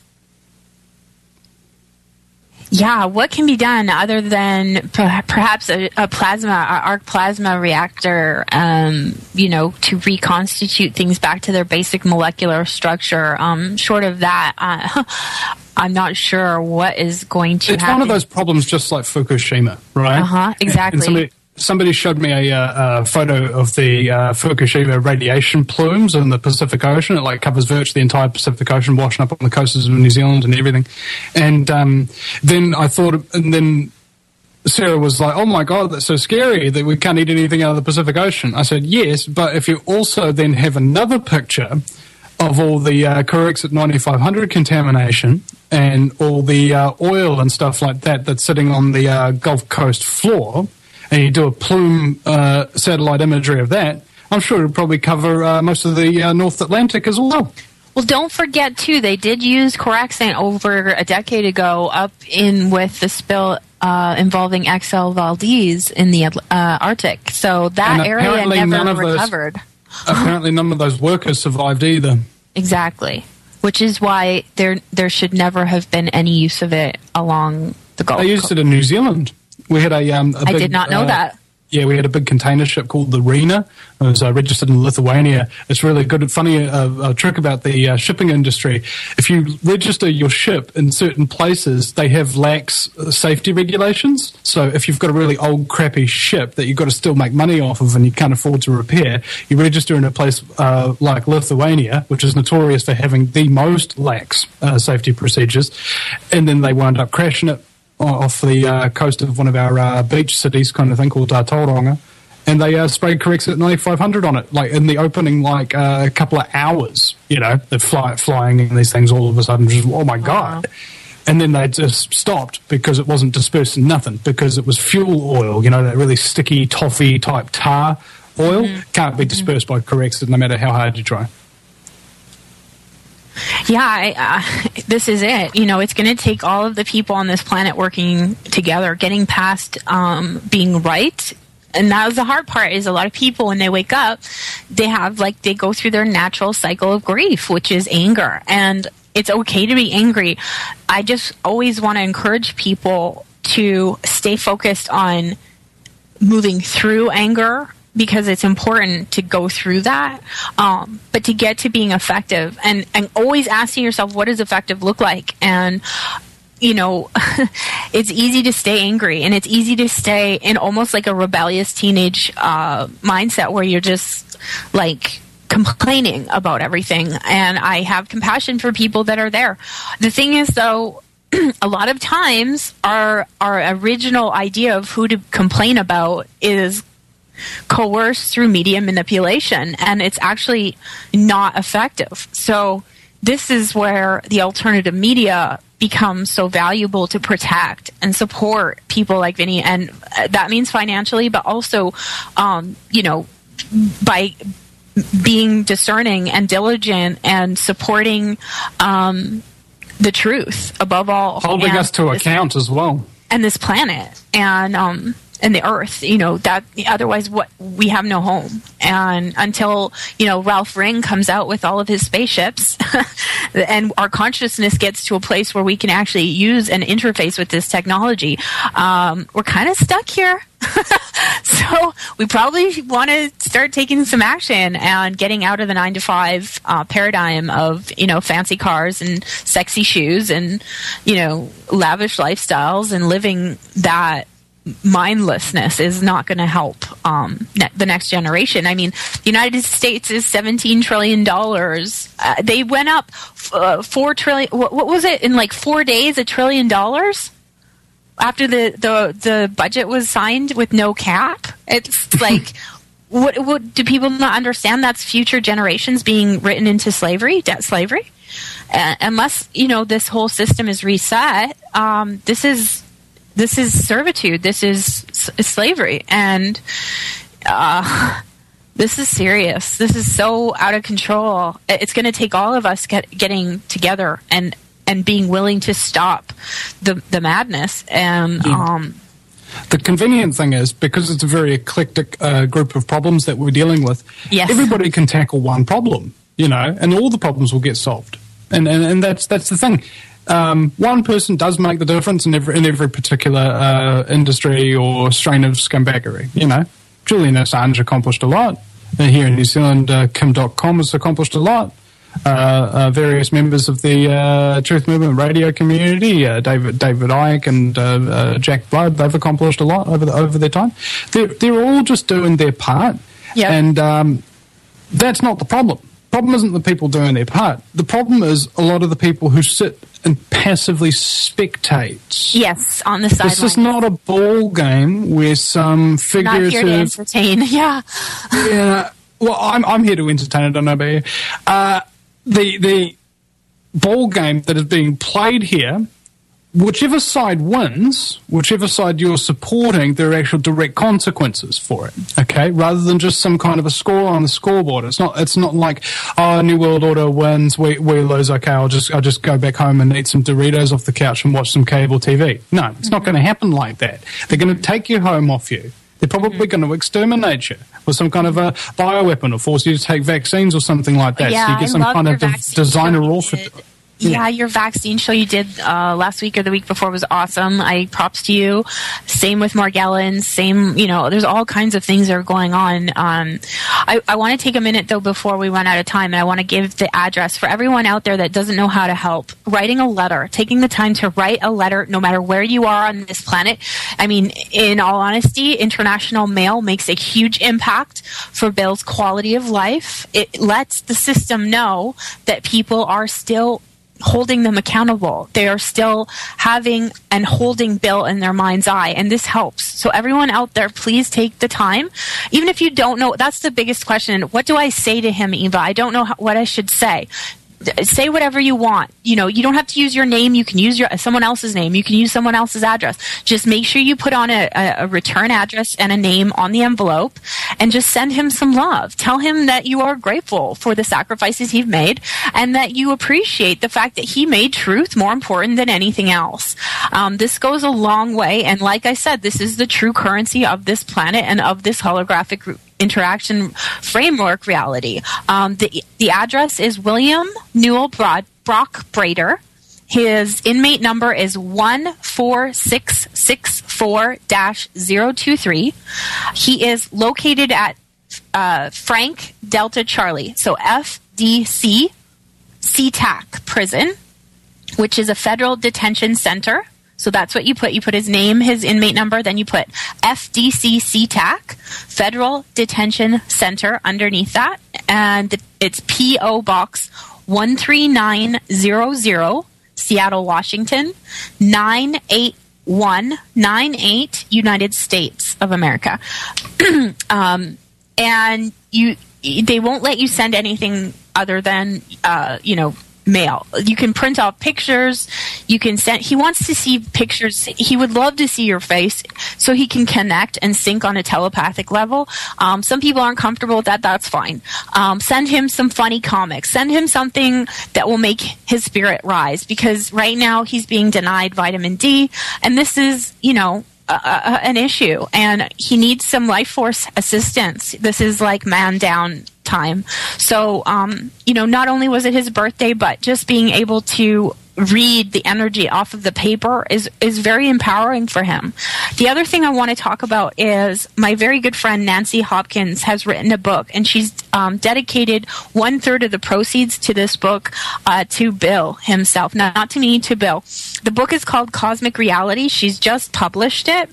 Yeah, what can be done other than per- perhaps a, a plasma, a arc plasma reactor, um, you know, to reconstitute things back to their basic molecular structure? Um, short of that, uh, I'm not sure what is going to it's happen. It's one of those problems just like Fukushima, right? Uh-huh, exactly. And somebody, somebody showed me a, uh, a photo of the uh, Fukushima radiation plumes in the Pacific Ocean. It like covers virtually the entire Pacific Ocean, washing up on the coasts of New Zealand and everything. And um, then I thought, and then Sarah was like, "Oh my God, that's so scary that we can't eat anything out of the Pacific Ocean." I said, "Yes, but if you also then have another picture of all the uh, Corexit ninety-five hundred contamination and all the uh, oil and stuff like that that's sitting on the uh, Gulf Coast floor, and you do a plume uh, satellite imagery of that, I'm sure it'll probably cover uh, most of the uh, North Atlantic as well." Well, don't forget, too, they did use Corexit over a decade ago up in with the spill uh, involving X L Valdez in the uh, Arctic. So that And area none never of those- recovered. Apparently none of those workers survived either. Exactly. Which is why there there should never have been any use of it along the Gulf They used Coast. it in New Zealand. We had a, um, a I big, did not know uh, that. Yeah, we had a big container ship called the Rena. It was uh, registered in Lithuania. It's really good, funny uh, uh, trick about the uh, shipping industry. If you register your ship in certain places, they have lax uh, safety regulations. So if you've got a really old, crappy ship that you've got to still make money off of and you can't afford to repair, you register in a place uh, like Lithuania, which is notorious for having the most lax uh, safety procedures, and then they wound up crashing it off the uh, coast of one of our uh, beach cities, kind of thing, called uh, Tauranga, and they uh, sprayed Corexit ninety-five hundred on it, like in the opening, like uh, a couple of hours. You know, they're fly, flying in these things all of a sudden. Just, oh my God! and then they just stopped because it wasn't dispersed in nothing, because it was fuel oil, you know, that really sticky, toffee type tar oil. Mm-hmm. Can't be dispersed mm-hmm. by Corexit no matter how hard you try. Yeah, I, uh, this is it. You know, it's going to take all of the people on this planet working together, getting past um, being right. And that was the hard part, is a lot of people, when they wake up, they have, like, they go through their natural cycle of grief, which is anger. And it's okay to be angry. I just always want to encourage people to stay focused on moving through anger, because it's important to go through that, um, but to get to being effective, and, and always asking yourself, what does effective look like? And, you know, it's easy to stay angry, and it's easy to stay in almost like a rebellious teenage uh, mindset where you're just like complaining about everything. And I have compassion for people that are there. The thing is, though, a lot of times our our original idea of who to complain about is coerced through media manipulation, and it's actually not effective. So this is where the alternative media becomes so valuable to protect and support people like Vinny, and that means financially, but also, um, you know, by being discerning and diligent and supporting um, the truth above all. Holding us to this, account as well. And this planet. And, um, and the earth, you know, that otherwise what we have no home. And until, you know, Ralph Ring comes out with all of his spaceships and our consciousness gets to a place where we can actually use and interface with this technology, um, we're kind of stuck here. So we probably want to start taking some action and getting out of the nine to five uh, paradigm of, you know, fancy cars and sexy shoes and, you know, lavish lifestyles, and living that mindlessness is not going to help um, ne- the next generation. I mean, the United States is seventeen trillion dollars. Uh, they went up f- uh, four trillion. What, what was it in like four days? A trillion dollars after the, the the budget was signed with no cap. It's like, what, what do people not understand? That's future generations being written into slavery, debt slavery. Uh, unless, you know, this whole system is reset. Um, this is. This is servitude. This is s- slavery. And uh, this is serious. This is so out of control. It's going to take all of us get, getting together and, and being willing to stop the, the madness. And yeah. um, the convenient thing is, because it's a very eclectic uh, group of problems that we're dealing with, yes. everybody can tackle one problem, you know, and all the problems will get solved. And, and, and that's, that's the thing. Um, one person does make the difference in every in every particular uh, industry or strain of scumbaggery. You know, Julian Assange accomplished a lot. Uh, here in New Zealand, uh, Kim dot com has accomplished a lot. Uh, uh, various members of the uh, Truth Movement radio community, uh, David David Icke and uh, uh, Jack Blood, they've accomplished a lot over the, over their time. They're they're all just doing their part, yep. and um, that's not the problem. Problem isn't the people doing their part. The problem is a lot of the people who sit and passively spectate. Yes, on the sideline. This is not a ball game where some figurative. Not here to entertain. Yeah. Yeah. Well, I'm I'm here to entertain. I don't know about you. Uh, the the ball game that is being played here, whichever side wins, whichever side you're supporting, there are actual direct consequences for it. Okay, rather than just some kind of a score on the scoreboard. It's not. It's not like, oh, New World Order wins, we we lose. Okay, I'll just I'll just go back home and eat some Doritos off the couch and watch some cable T V. No, it's mm-hmm. not going to happen like that. They're going to take your home off you. They're probably mm-hmm. going to exterminate you with some kind of a bioweapon or force you to take vaccines or something like that. Yeah, so you get I some love kind your of de- vaccine designer show raw. you did. Yeah, your vaccine show you did uh, last week or the week before was awesome. I props to you. Same with Morgellons. Same, you know, there's all kinds of things that are going on. Um, I, I want to take a minute, though, before we run out of time, and I want to give the address for everyone out there that doesn't know how to help. Writing a letter, taking the time to write a letter, no matter where you are on this planet. I mean, in all honesty, international mail makes a huge impact for Bill's quality of life. It lets the system know that people are still holding them accountable. They are still having and holding Bill in their mind's eye, and this helps. So everyone out there, please take the time. Even if you don't know, that's the biggest question. What do I say to him, Eva? I don't know how, what I should say. say whatever you want. You know, you don't have to use your name. You can use your someone else's name. You can use someone else's address. Just make sure you put on a, a, a return address and a name on the envelope, and just send him some love. Tell him that you are grateful for the sacrifices he's made, and that you appreciate the fact that he made truth more important than anything else. Um, this goes a long way, and like I said, this is the true currency of this planet and of this holographic interaction framework reality. Um, the the address is William Newell Broad, Brock Brader. His inmate number is one four six six four dash zero two three. He is located at uh, Frank Delta Charlie, so F D C SeaTac Prison, which is a federal detention center. So that's what you put. You put his name, his inmate number, then you put F D C SeaTac, Federal Detention Center, underneath that. And it's P O Box one three nine zero zero, Seattle, Washington, nine eight one nine eight, United States of America. um, and you, they won't let you send anything other than, uh, you know, mail. You can print off pictures. You can send. He wants to see pictures. He would love to see your face so he can connect and sync on a telepathic level. Um, some people aren't comfortable with that. That's fine. Um, send him some funny comics. Send him something that will make his spirit rise, because right now he's being denied vitamin D, and this is, you know, Uh, uh, an issue, and he needs some life force assistance. This is like man down time. So, um, you know, not only was it his birthday, but just being able to read the energy off of the paper is, is very empowering for him. The other thing I want to talk about is my very good friend Nancy Hopkins has written a book, and she's um, dedicated one third of the proceeds to this book uh, to Bill himself. Not, not to me, to Bill. The book is called Cosmic Reality. She's just published it.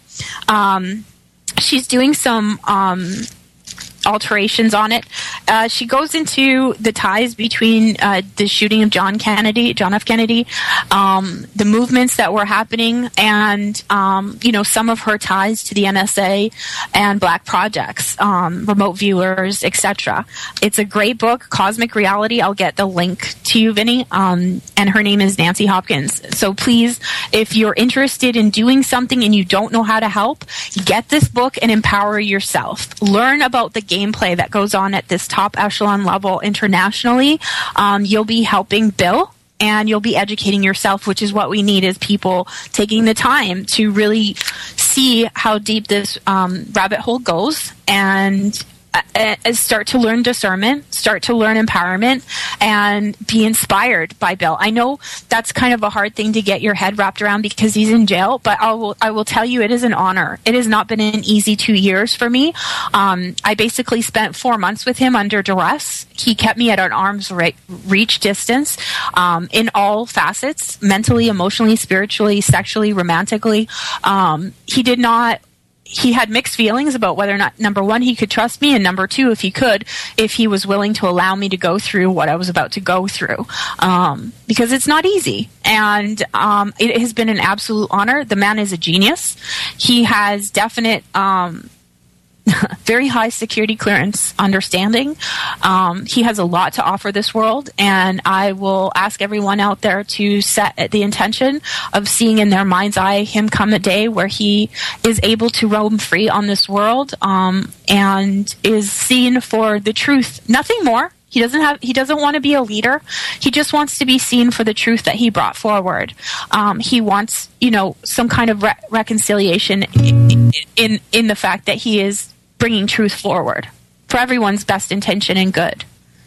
Um, she's doing some um, alterations on it. Uh, she goes into the ties between uh, the shooting of John Kennedy, John F. Kennedy, um, the movements that were happening, and um, you know, some of her ties to the N S A and Black Projects, um, remote viewers, et cetera. It's a great book, Cosmic Reality. I'll get the link to you, Vinny. Um, and her name is Nancy Hopkins. So please, if you're interested in doing something and you don't know how to help, get this book and empower yourself. Learn about the gameplay that goes on at this top echelon level internationally. Um, you'll be helping Bill, and you'll be educating yourself, which is what we need, is people taking the time to really see how deep this um, rabbit hole goes, and uh, start to learn discernment, start to learn empowerment, and be inspired by Bill. I know that's kind of a hard thing to get your head wrapped around because he's in jail, but I will, I will tell you it is an honor. It has not been an easy two years for me. Um, I basically spent four months with him under duress. He kept me at an arm's reach distance um, in all facets, mentally, emotionally, spiritually, sexually, romantically. Um, he did not He had mixed feelings about whether or not, number one, he could trust me, and number two, if he could, if he was willing to allow me to go through what I was about to go through. Um, because it's not easy. And um, it has been an absolute honor. The man is a genius. He has definite, um, very high security clearance understanding. Um, he has a lot to offer this world, and I will ask everyone out there to set the intention of seeing in their mind's eye him come a day where he is able to roam free on this world, um, and is seen for the truth, nothing more. He doesn't have. He doesn't want to be a leader. He just wants to be seen for the truth that he brought forward. Um, he wants, you know, some kind of re- reconciliation in, in in the fact that he is bringing truth forward for everyone's best intention and good.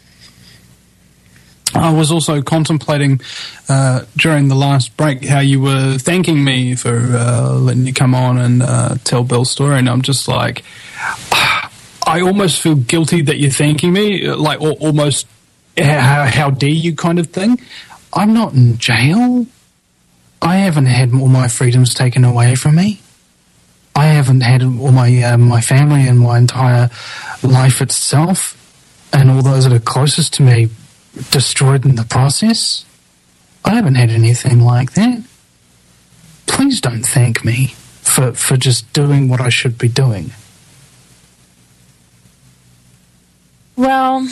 I was also contemplating uh, during the last break how you were thanking me for uh, letting you come on and uh, tell Bill's story, and I'm just like, I almost feel guilty that you're thanking me, like or, almost how, how dare you kind of thing. I'm not in jail. I haven't had all my freedoms taken away from me. I haven't had all my uh, my family and my entire life itself and all those that are closest to me destroyed in the process. I haven't had anything like that. Please don't thank me for, for just doing what I should be doing. Well,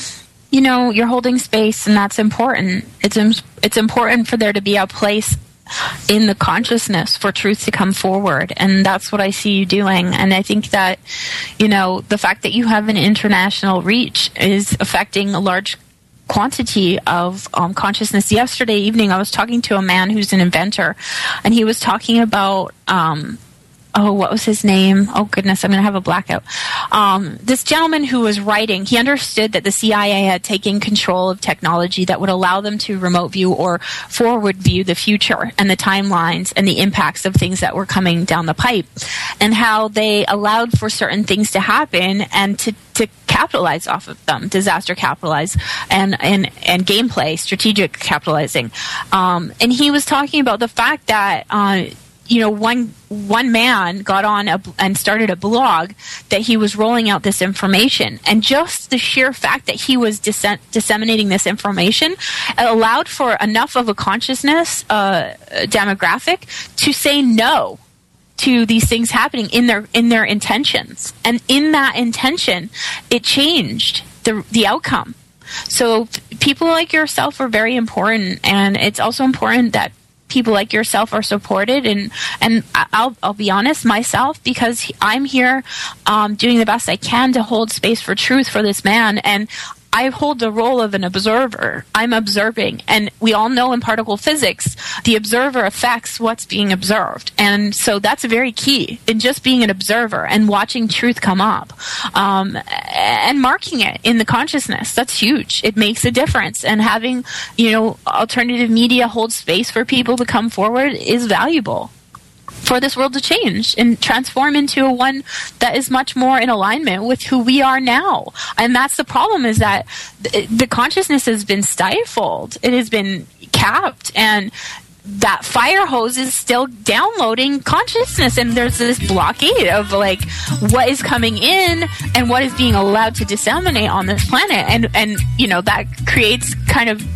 you know, you're holding space, and that's important. It's it's important for there to be a place in the consciousness for truth to come forward, and that's what I see you doing. And I think that, you know, the fact that you have an international reach is affecting a large quantity of um, consciousness. Yesterday evening, I was talking to a man who's an inventor, and he was talking about um, oh, what was his name? Oh, goodness, I'm going to have a blackout. Um, this gentleman who was writing, he understood that the C I A had taken control of technology that would allow them to remote view or forward view the future and the timelines and the impacts of things that were coming down the pipe, and how they allowed for certain things to happen and to, to capitalize off of them, disaster capitalize, and, and, and gameplay, strategic capitalizing. Um, and he was talking about the fact that uh, you know, one one man got on a, and started a blog that he was rolling out this information, and just the sheer fact that he was dis- disseminating this information allowed for enough of a consciousness uh, demographic to say no to these things happening in their in their intentions, and in that intention, it changed the the outcome. So people like yourself are very important, and it's also important that people like yourself are supported, and and I'll I'll be honest myself, because I'm here um, doing the best I can to hold space for truth for this man, and I hold the role of an observer. I'm observing, and we all know in particle physics, the observer affects what's being observed, and so that's very key in just being an observer and watching truth come up, um, and marking it in the consciousness. That's huge. It makes a difference, and having, you know, alternative media hold space for people to come forward is valuable for this world to change and transform into a one that is much more in alignment with who we are now. And that's the problem, is that the consciousness has been stifled. It has been capped, and that fire hose is still downloading consciousness, and there's this blockade of like what is coming in and what is being allowed to disseminate on this planet, and and you know, that creates kind of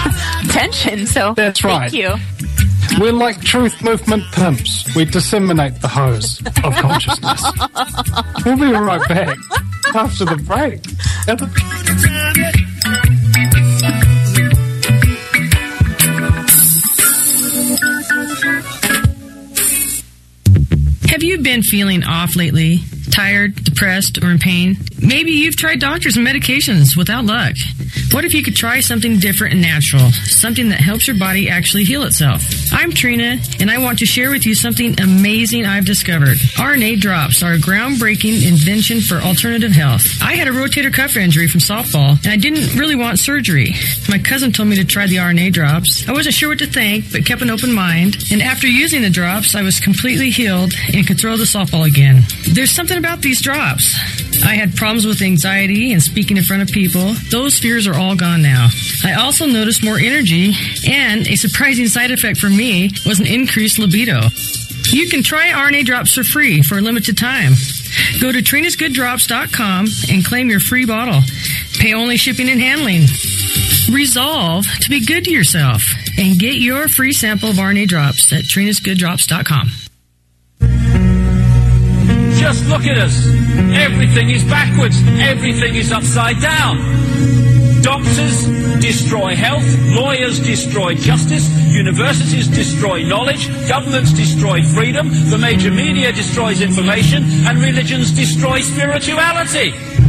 tension. So that's right. Thank you. We're like truth movement pimps. We disseminate the hose of consciousness. We'll be right back after the break. Have you been feeling off lately? Tired, depressed, or in pain? Maybe you've tried doctors and medications without luck. What if you could try something different and natural? Something that helps your body actually heal itself. I'm Trina, and I want to share with you something amazing I've discovered. R N A drops are a groundbreaking invention for alternative health. I had a rotator cuff injury from softball, and I didn't really want surgery. My cousin told me to try the R N A drops. I wasn't sure what to think, but kept an open mind. And after using the drops, I was completely healed and could throw the softball again. There's something about these drops. I had problems with anxiety and speaking in front of people. Those fears are all gone now. I also noticed more energy, and a surprising side effect for me was an increased libido. You can try R N A drops for free for a limited time. Go to trinas good drops dot com and claim your free bottle. Pay only shipping and handling. Resolve to be good to yourself and get your free sample of R N A drops at trinas good drops dot com. Just look at us. Everything is backwards. Everything is upside down. Doctors destroy health. Lawyers destroy justice. Universities destroy knowledge. Governments destroy freedom. The major media destroys information. And religions destroy spirituality.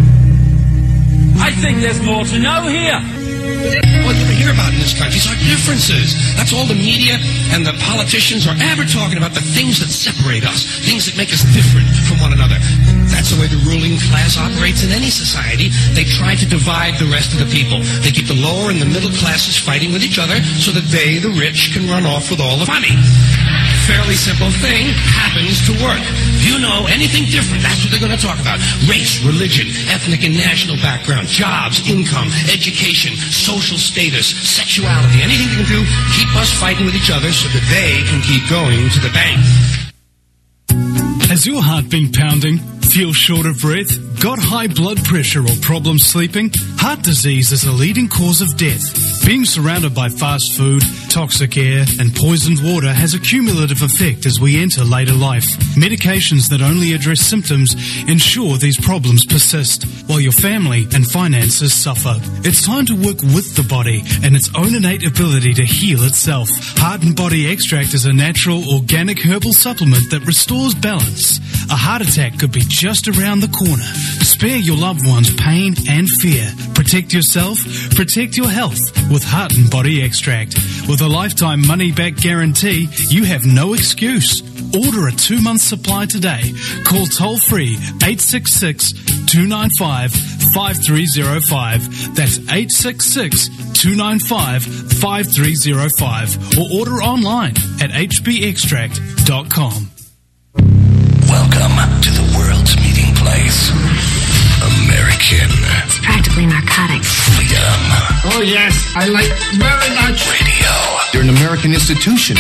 I think there's more to know here. All you ever hear about in this country is our differences. That's all the media and the politicians are ever talking about, the things that separate us, things that make us different from one another. That's the way the ruling class operates in any society. They try to divide the rest of the people. They keep the lower and the middle classes fighting with each other so that they, the rich, can run off with all the money. Fairly simple thing happens to work. If you know anything different, that's what they're going to talk about. Race, religion, ethnic and national background, jobs, income, education, social status, sexuality, anything they can do, keep us fighting with each other so that they can keep going to the bank. Has your heart been pounding? Feel short of breath? Got high blood pressure or problems sleeping? Heart disease is a leading cause of death. Being surrounded by fast food, toxic air, and poisoned water has a cumulative effect as we enter later life. Medications that only address symptoms ensure these problems persist, while your family and finances suffer. It's time to work with the body and its own innate ability to heal itself. Heart and Body Extract is a natural, organic herbal supplement that restores balance. A heart attack could be just around the corner. Spare your loved ones pain and fear. Protect yourself, protect your health with Heart and Body Extract. With a lifetime money-back guarantee, you have no excuse. Order a two-month supply today. Call toll-free eight six six, two nine five, five three zero five. That's eight six six, two nine five, five three zero five. Or order online at h b extract dot com. Welcome to the world's meeting place. American. It's practically narcotic. Freedom. Oh, yes. I like very much. Radio. You're an American institution.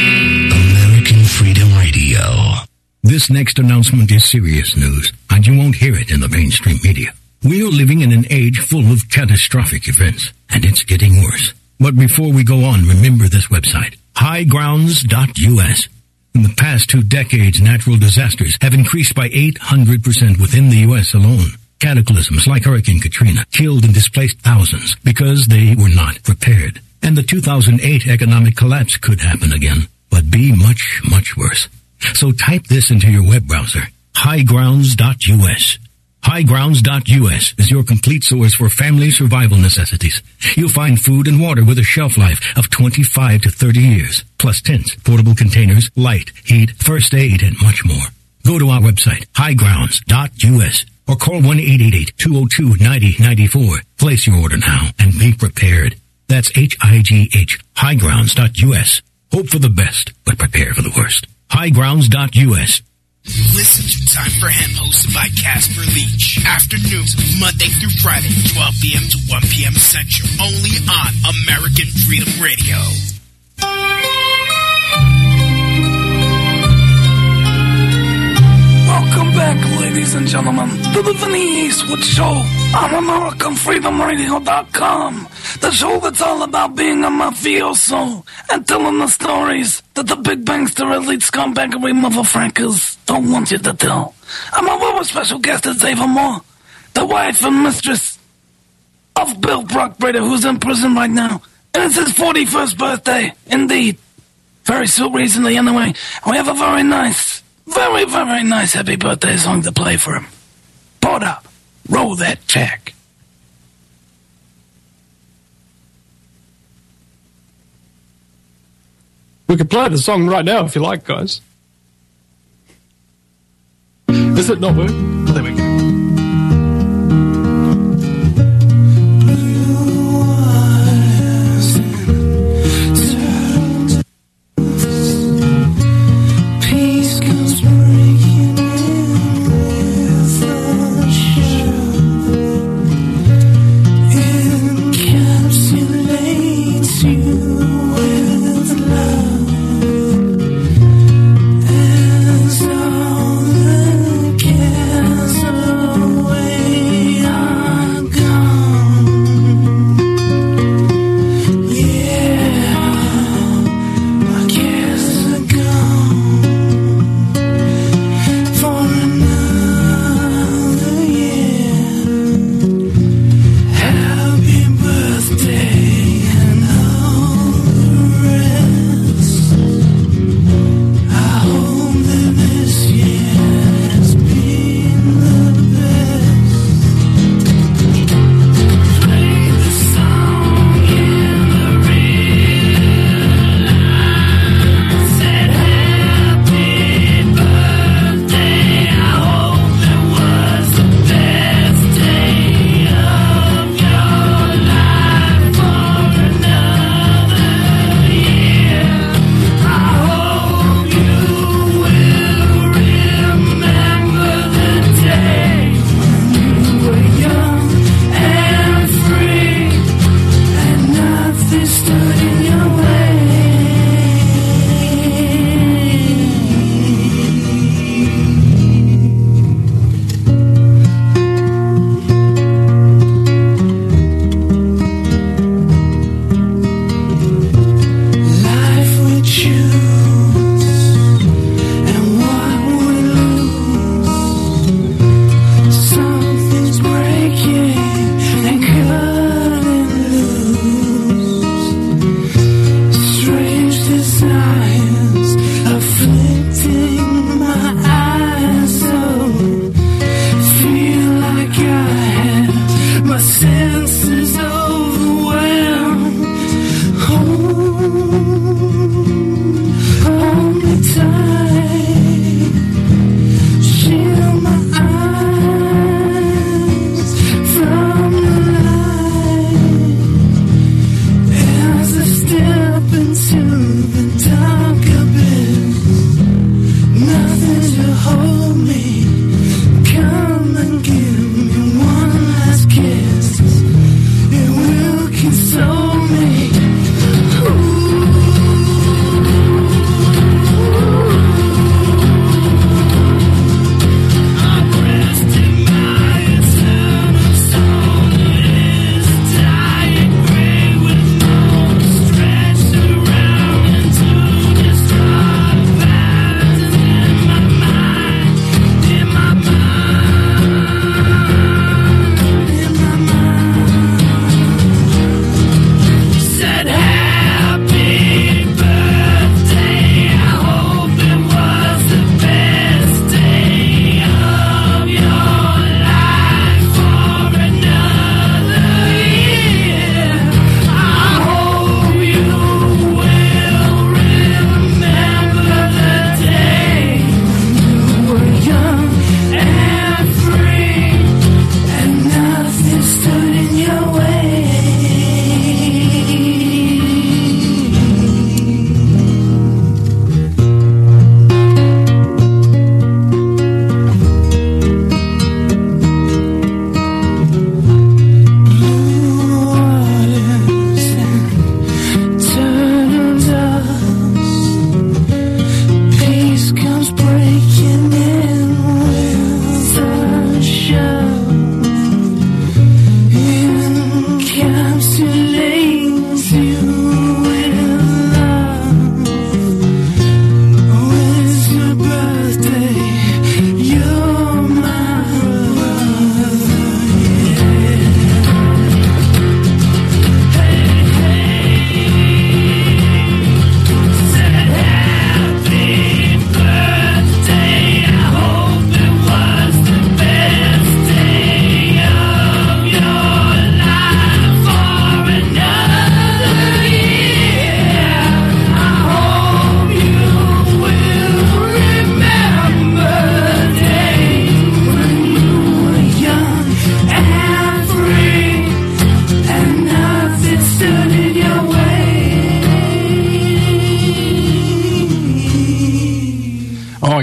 American Freedom Radio. This next announcement is serious news, and you won't hear it in the mainstream media. We are living in an age full of catastrophic events, and it's getting worse. But before we go on, remember this website, high grounds dot u s. In the past two decades, natural disasters have increased by eight hundred percent within the U S alone. Cataclysms like Hurricane Katrina killed and displaced thousands because they were not prepared. And the two thousand eight economic collapse could happen again, but be much, much worse. So type this into your web browser, high grounds dot u s. high grounds dot u s is your complete source for family survival necessities. You'll find food and water with a shelf life of twenty-five to thirty years, plus tents, portable containers, light, heat, first aid, and much more. Go to our website, high grounds dot u s, or call one eight eight eight, two oh two, nine oh nine four. Place your order now and be prepared. That's H I G H, high grounds dot u s. Hope for the best, but prepare for the worst. high grounds dot u s. Listen to Time for Him, hosted by Casper Leach. Afternoons, Monday through Friday, twelve p.m. to one p.m. Central. Only on American Freedom Radio. Welcome back, ladies and gentlemen, to the Vinny Eastwood Show on American Freedom Radio dot com. The show that's all about being a mafioso and telling the stories that the big bankster elite scumbaggery motherfrankers don't want you to tell. I'm a very special guest is Ava Moore, the wife and mistress of Bill Brockbrader, who's in prison right now. And it's his forty-first birthday, indeed. Very soon recently, anyway. We have a very nice, very, very nice happy birthday song to play for him. Put up. Roll that check. We could play the song right now if you like, guys. Is it not working? There we go. So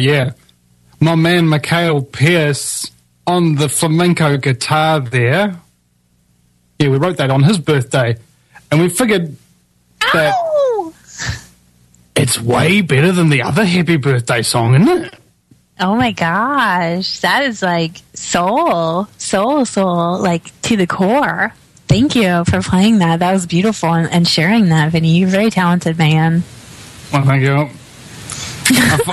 yeah. My man Mikhail Pierce on the flamenco guitar there. Yeah, we wrote that on his birthday. And we figured that Ow! it's way better than the other happy birthday song, isn't it? Oh my gosh, that is like soul, soul, soul, like to the core. Thank you for playing that. That was beautiful and, and sharing that, Vinny. You're a very talented man. Well, thank you. I've,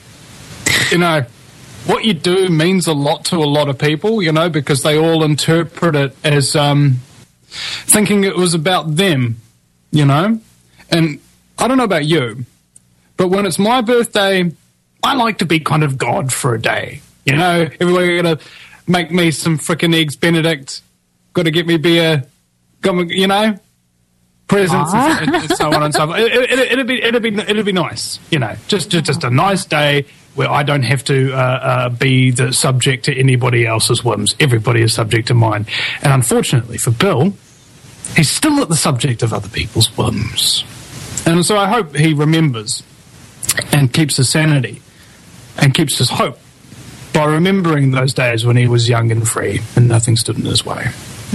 I've, you know, what you do means a lot to a lot of people, you know, because they all interpret it as um, thinking it was about them, you know. And I don't know about you, but when it's my birthday, I like to be kind of God for a day. You know, everybody got to make me some frickin' eggs Benedict, got to get me beer, got me, you know, presents and, and so on and so forth. It, it, it'd be it'd be it'd be nice, you know, just just, just a nice day where I don't have to uh, uh, be the subject to anybody else's whims. Everybody is subject to mine, and unfortunately for Bill, he's still at the subject of other people's whims, and so I hope he remembers and keeps his sanity and keeps his hope by remembering those days when he was young and free and nothing stood in his way.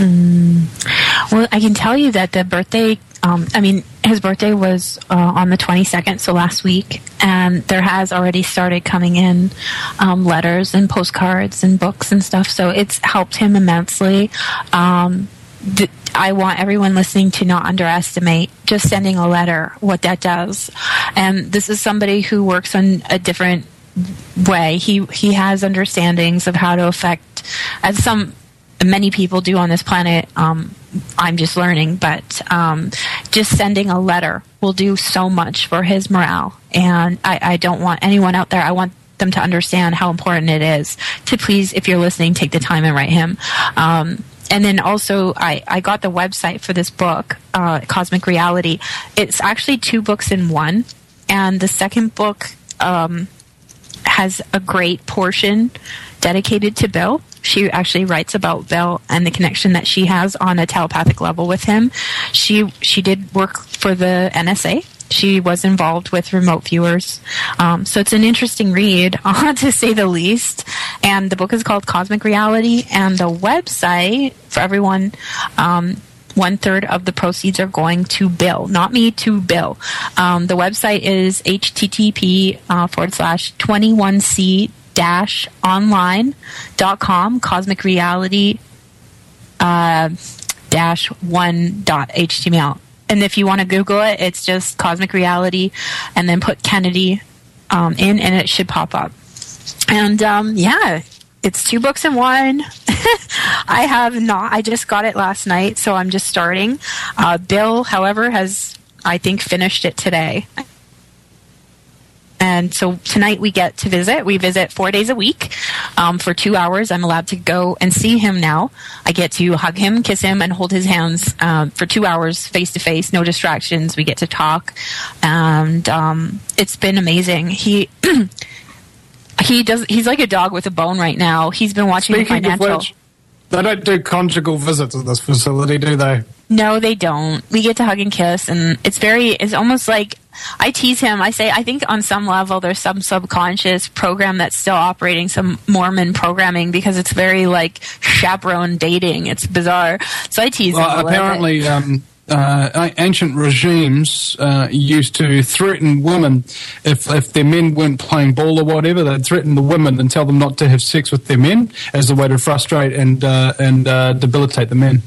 Mm. Well, I can tell you that the birthday, um, I mean, his birthday was uh, on the twenty-second, so last week, and there has already started coming in um, letters and postcards and books and stuff, so it's helped him immensely. Um, th- I want everyone listening to not underestimate just sending a letter, what that does. And this is somebody who works on a different way. He he has understandings of how to affect, as some many people do on this planet. Um, I'm just learning, but um, just sending a letter will do so much for his morale. And I, I don't want anyone out there. I want them to understand how important it is to please, if you're listening, take the time and write him. Um, and then also, I, I got the website for this book, uh, Cosmic Reality. It's actually two books in one, and the second book um, has a great portion dedicated to Bill. She actually writes about Bill and the connection that she has on a telepathic level with him. She she did work for the N S A. She was involved with remote viewers. Um, so it's an interesting read, uh, to say the least. And the book is called Cosmic Reality. And the website, for everyone, um, one-third of the proceeds are going to Bill. Not me, to Bill. Um, the website is http uh, forward slash 21c dash online dot com, cosmic reality uh, dash one dot html. And if you want to Google it, it's just Cosmic Reality and then put Kennedy um, in, and it should pop up. And um, yeah, it's two books in one. I have not, I just got it last night, so I'm just starting. Uh, Bill, however, has, I think, finished it today. And so tonight we get to visit. We visit four days a week um, for two hours. I'm allowed to go and see him now. I get to hug him, kiss him, and hold his hands um, for two hours face to face, no distractions. We get to talk. And um, it's been amazing. He he does. He's like a dog with a bone right now. He's been watching Speaking the financial. Of which, they don't do conjugal visits at this facility, do they? No, they don't. We get to hug and kiss, and it's very, it's almost like, I tease him. I say, I think on some level there's some subconscious program that's still operating, some Mormon programming, because it's very like chaperone dating. It's bizarre. So I tease well, him a apparently, little bit. Um, uh, ancient regimes uh, used to threaten women if if their men weren't playing ball or whatever. They'd threaten the women and tell them not to have sex with their men as a way to frustrate and uh, and uh, debilitate the men.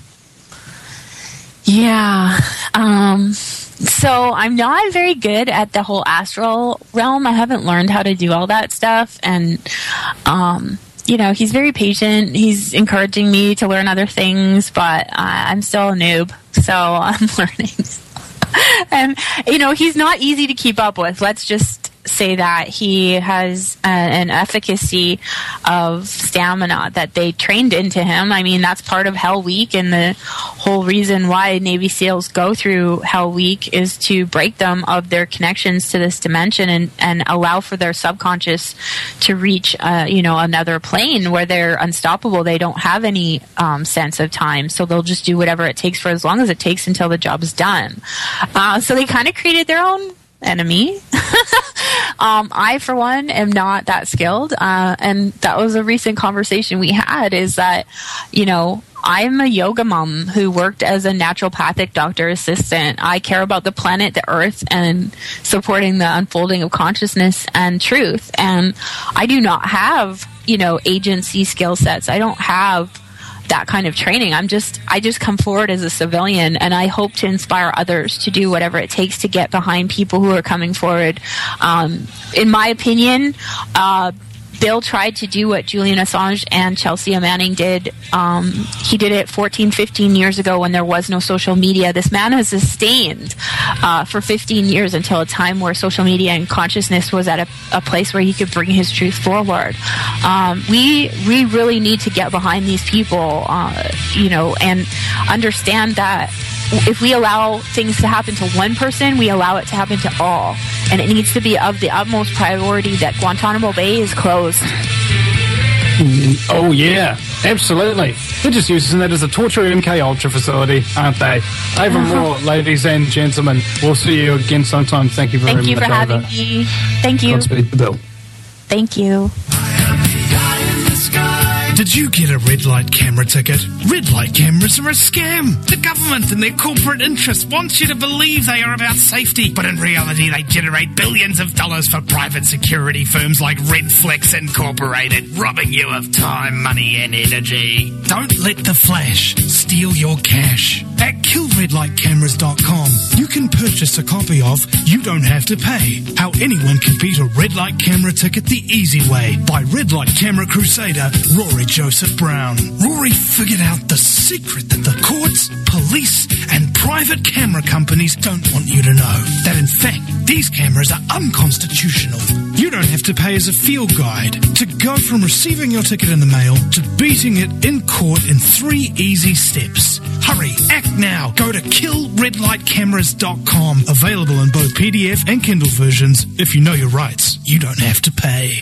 Yeah. Um, so I'm not very good at the whole astral realm. I haven't learned how to do all that stuff. And, um, you know, he's very patient. He's encouraging me to learn other things, but uh, I'm still a noob. So I'm learning. And, you know, he's not easy to keep up with. Let's just say that he has a, an efficacy of stamina that they trained into him. I mean, that's part of Hell Week, and the whole reason why Navy SEALs go through Hell Week is to break them of their connections to this dimension and, and allow for their subconscious to reach, uh, you know, another plane where they're unstoppable. They don't have any um, sense of time, so they'll just do whatever it takes for as long as it takes until the job's done. Uh, so they kind of created their own enemy. um, I, for one, am not that skilled. Uh, and that was a recent conversation we had, is that, you know, I'm a yoga mom who worked as a naturopathic doctor assistant. I care about the planet, the earth, and supporting the unfolding of consciousness and truth. And I do not have, you know, agency skill sets. I don't have that kind of training. I'm just, I just come forward as a civilian, and I hope to inspire others to do whatever it takes to get behind people who are coming forward. Um, in my opinion, uh, Bill tried to do what Julian Assange and Chelsea Manning did. Um, he did it fourteen, fifteen years ago when there was no social media. This man has sustained uh, for fifteen years until a time where social media and consciousness was at a, a place where he could bring his truth forward. Um, we we really need to get behind these people, uh, you know, and understand that if we allow things to happen to one person, we allow it to happen to all. And it needs to be of the utmost priority that Guantanamo Bay is closed. Mm, oh, yeah, absolutely. They're just using that as a torture M K Ultra facility, aren't they? Over more, ladies and gentlemen. We'll see you again sometime. Thank you very Thank you much. for having over. me. Thank you. Godspeed to Bill. Thank you. Did you get a red light camera ticket? Red light cameras are a scam. The government and their corporate interests want you to believe they are about safety, but in reality they generate billions of dollars for private security firms like Redflex Incorporated, robbing you of time, money and energy. Don't let the flash steal your cash. At kill red light cameras dot com, you can purchase a copy of You Don't Have to Pay, How Anyone Can Beat a Red Light Camera Ticket the Easy Way, by Red Light Camera Crusader Rory Joseph Brown. Rory figured out the secret that the courts, police, and private camera companies don't want you to know. That in fact, these cameras are unconstitutional. You don't have to pay as a field guide to go from receiving your ticket in the mail to beating it in court in three easy steps. Hurry, act now. Go to kill red light cameras dot com. Available in both P D F and Kindle versions. If you know your rights, you don't have to pay.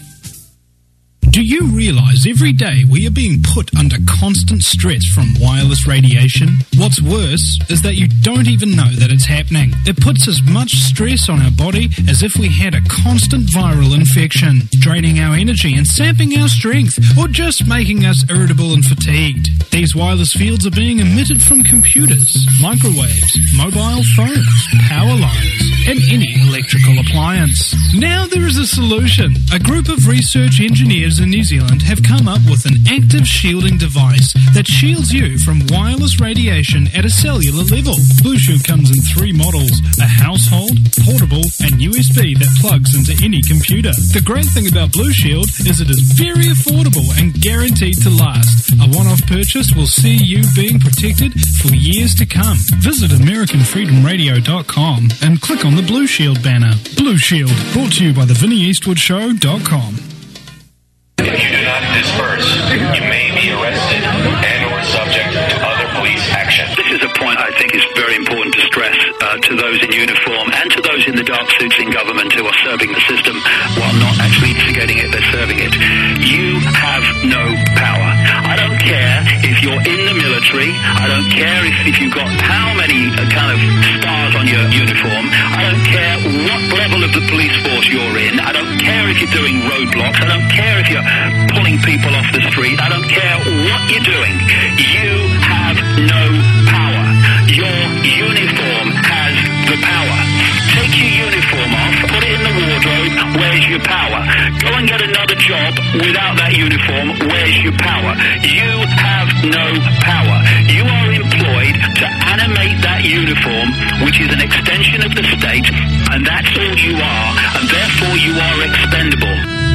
Do you realize every day we are being put under constant stress from wireless radiation? What's worse is that you don't even know that it's happening. It puts as much stress on our body as if we had a constant viral infection, draining our energy and sapping our strength, or just making us irritable and fatigued. These wireless fields are being emitted from computers, microwaves, mobile phones, power lines, and any electrical appliance. Now there is a solution. A group of research engineers in New Zealand have come up with an active shielding device that shields you from wireless radiation at a cellular level. Blue Shield comes in three models: a household, portable, and U S B that plugs into any computer. The great thing about Blue Shield is it is very affordable and guaranteed to last. A one-off purchase will see you being protected for years to come. Visit American Freedom Radio dot com and click on the Blue Shield banner. Blue Shield, brought to you by the Vinnie Eastwood Show dot com. If you do not disperse, you may be arrested and or subject to other police action. This is a point I think is very important to stress uh, to those in uniform and to those in the dark suits in government who are serving the system while not actually instigating it, they're serving it. You have no power. I don't care if you're in the military. I don't care if, if you've got how many uh, kind of stars on your uniform. I don't care what level of the police force you're in. I don't care if you're doing roadblocks. I don't care if you're pulling people off the street. I don't care what you're doing. You have no power. Your uniform has the power. Take your uniform off, put it in the wardrobe. Where's your power? Go and get another job without that uniform. Where's your power? You have no power. You are employed to animate that uniform, which is an extension of the state, and that's all you are, and therefore you are expendable.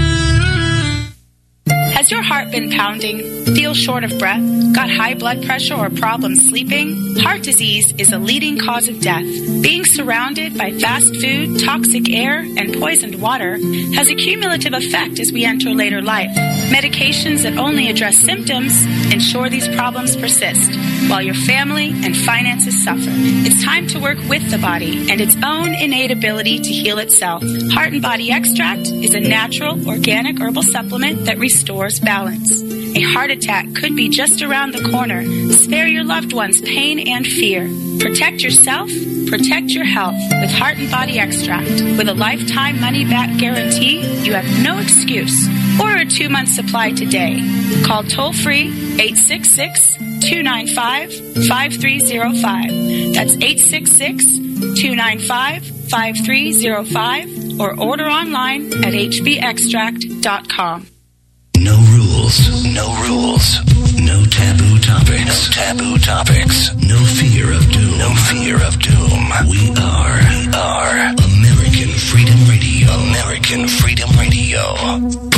Has your heart been pounding? Feel short of breath? Got high blood pressure or problems sleeping? Heart disease is a leading cause of death. Being surrounded by fast food, toxic air, and poisoned water has a cumulative effect as we enter later life. Medications that only address symptoms ensure these problems persist, while your family and finances suffer. It's time to work with the body and its own innate ability to heal itself. Heart and Body Extract is a natural, organic herbal supplement that restores balance. A heart attack could be just around the corner. Spare your loved ones pain and fear. Protect yourself, protect your health with Heart and Body Extract. With a lifetime money-back guarantee, you have no excuse. Order a two-month supply today. Call toll-free eight six six, two nine five, five three zero five. That's eight six six, two nine five, five three zero five or order online at h b extract dot com. No rules, no rules, no taboo topics, no taboo topics, no fear of doom, no fear of doom. We are, we are American Freedom Radio, American Freedom Radio.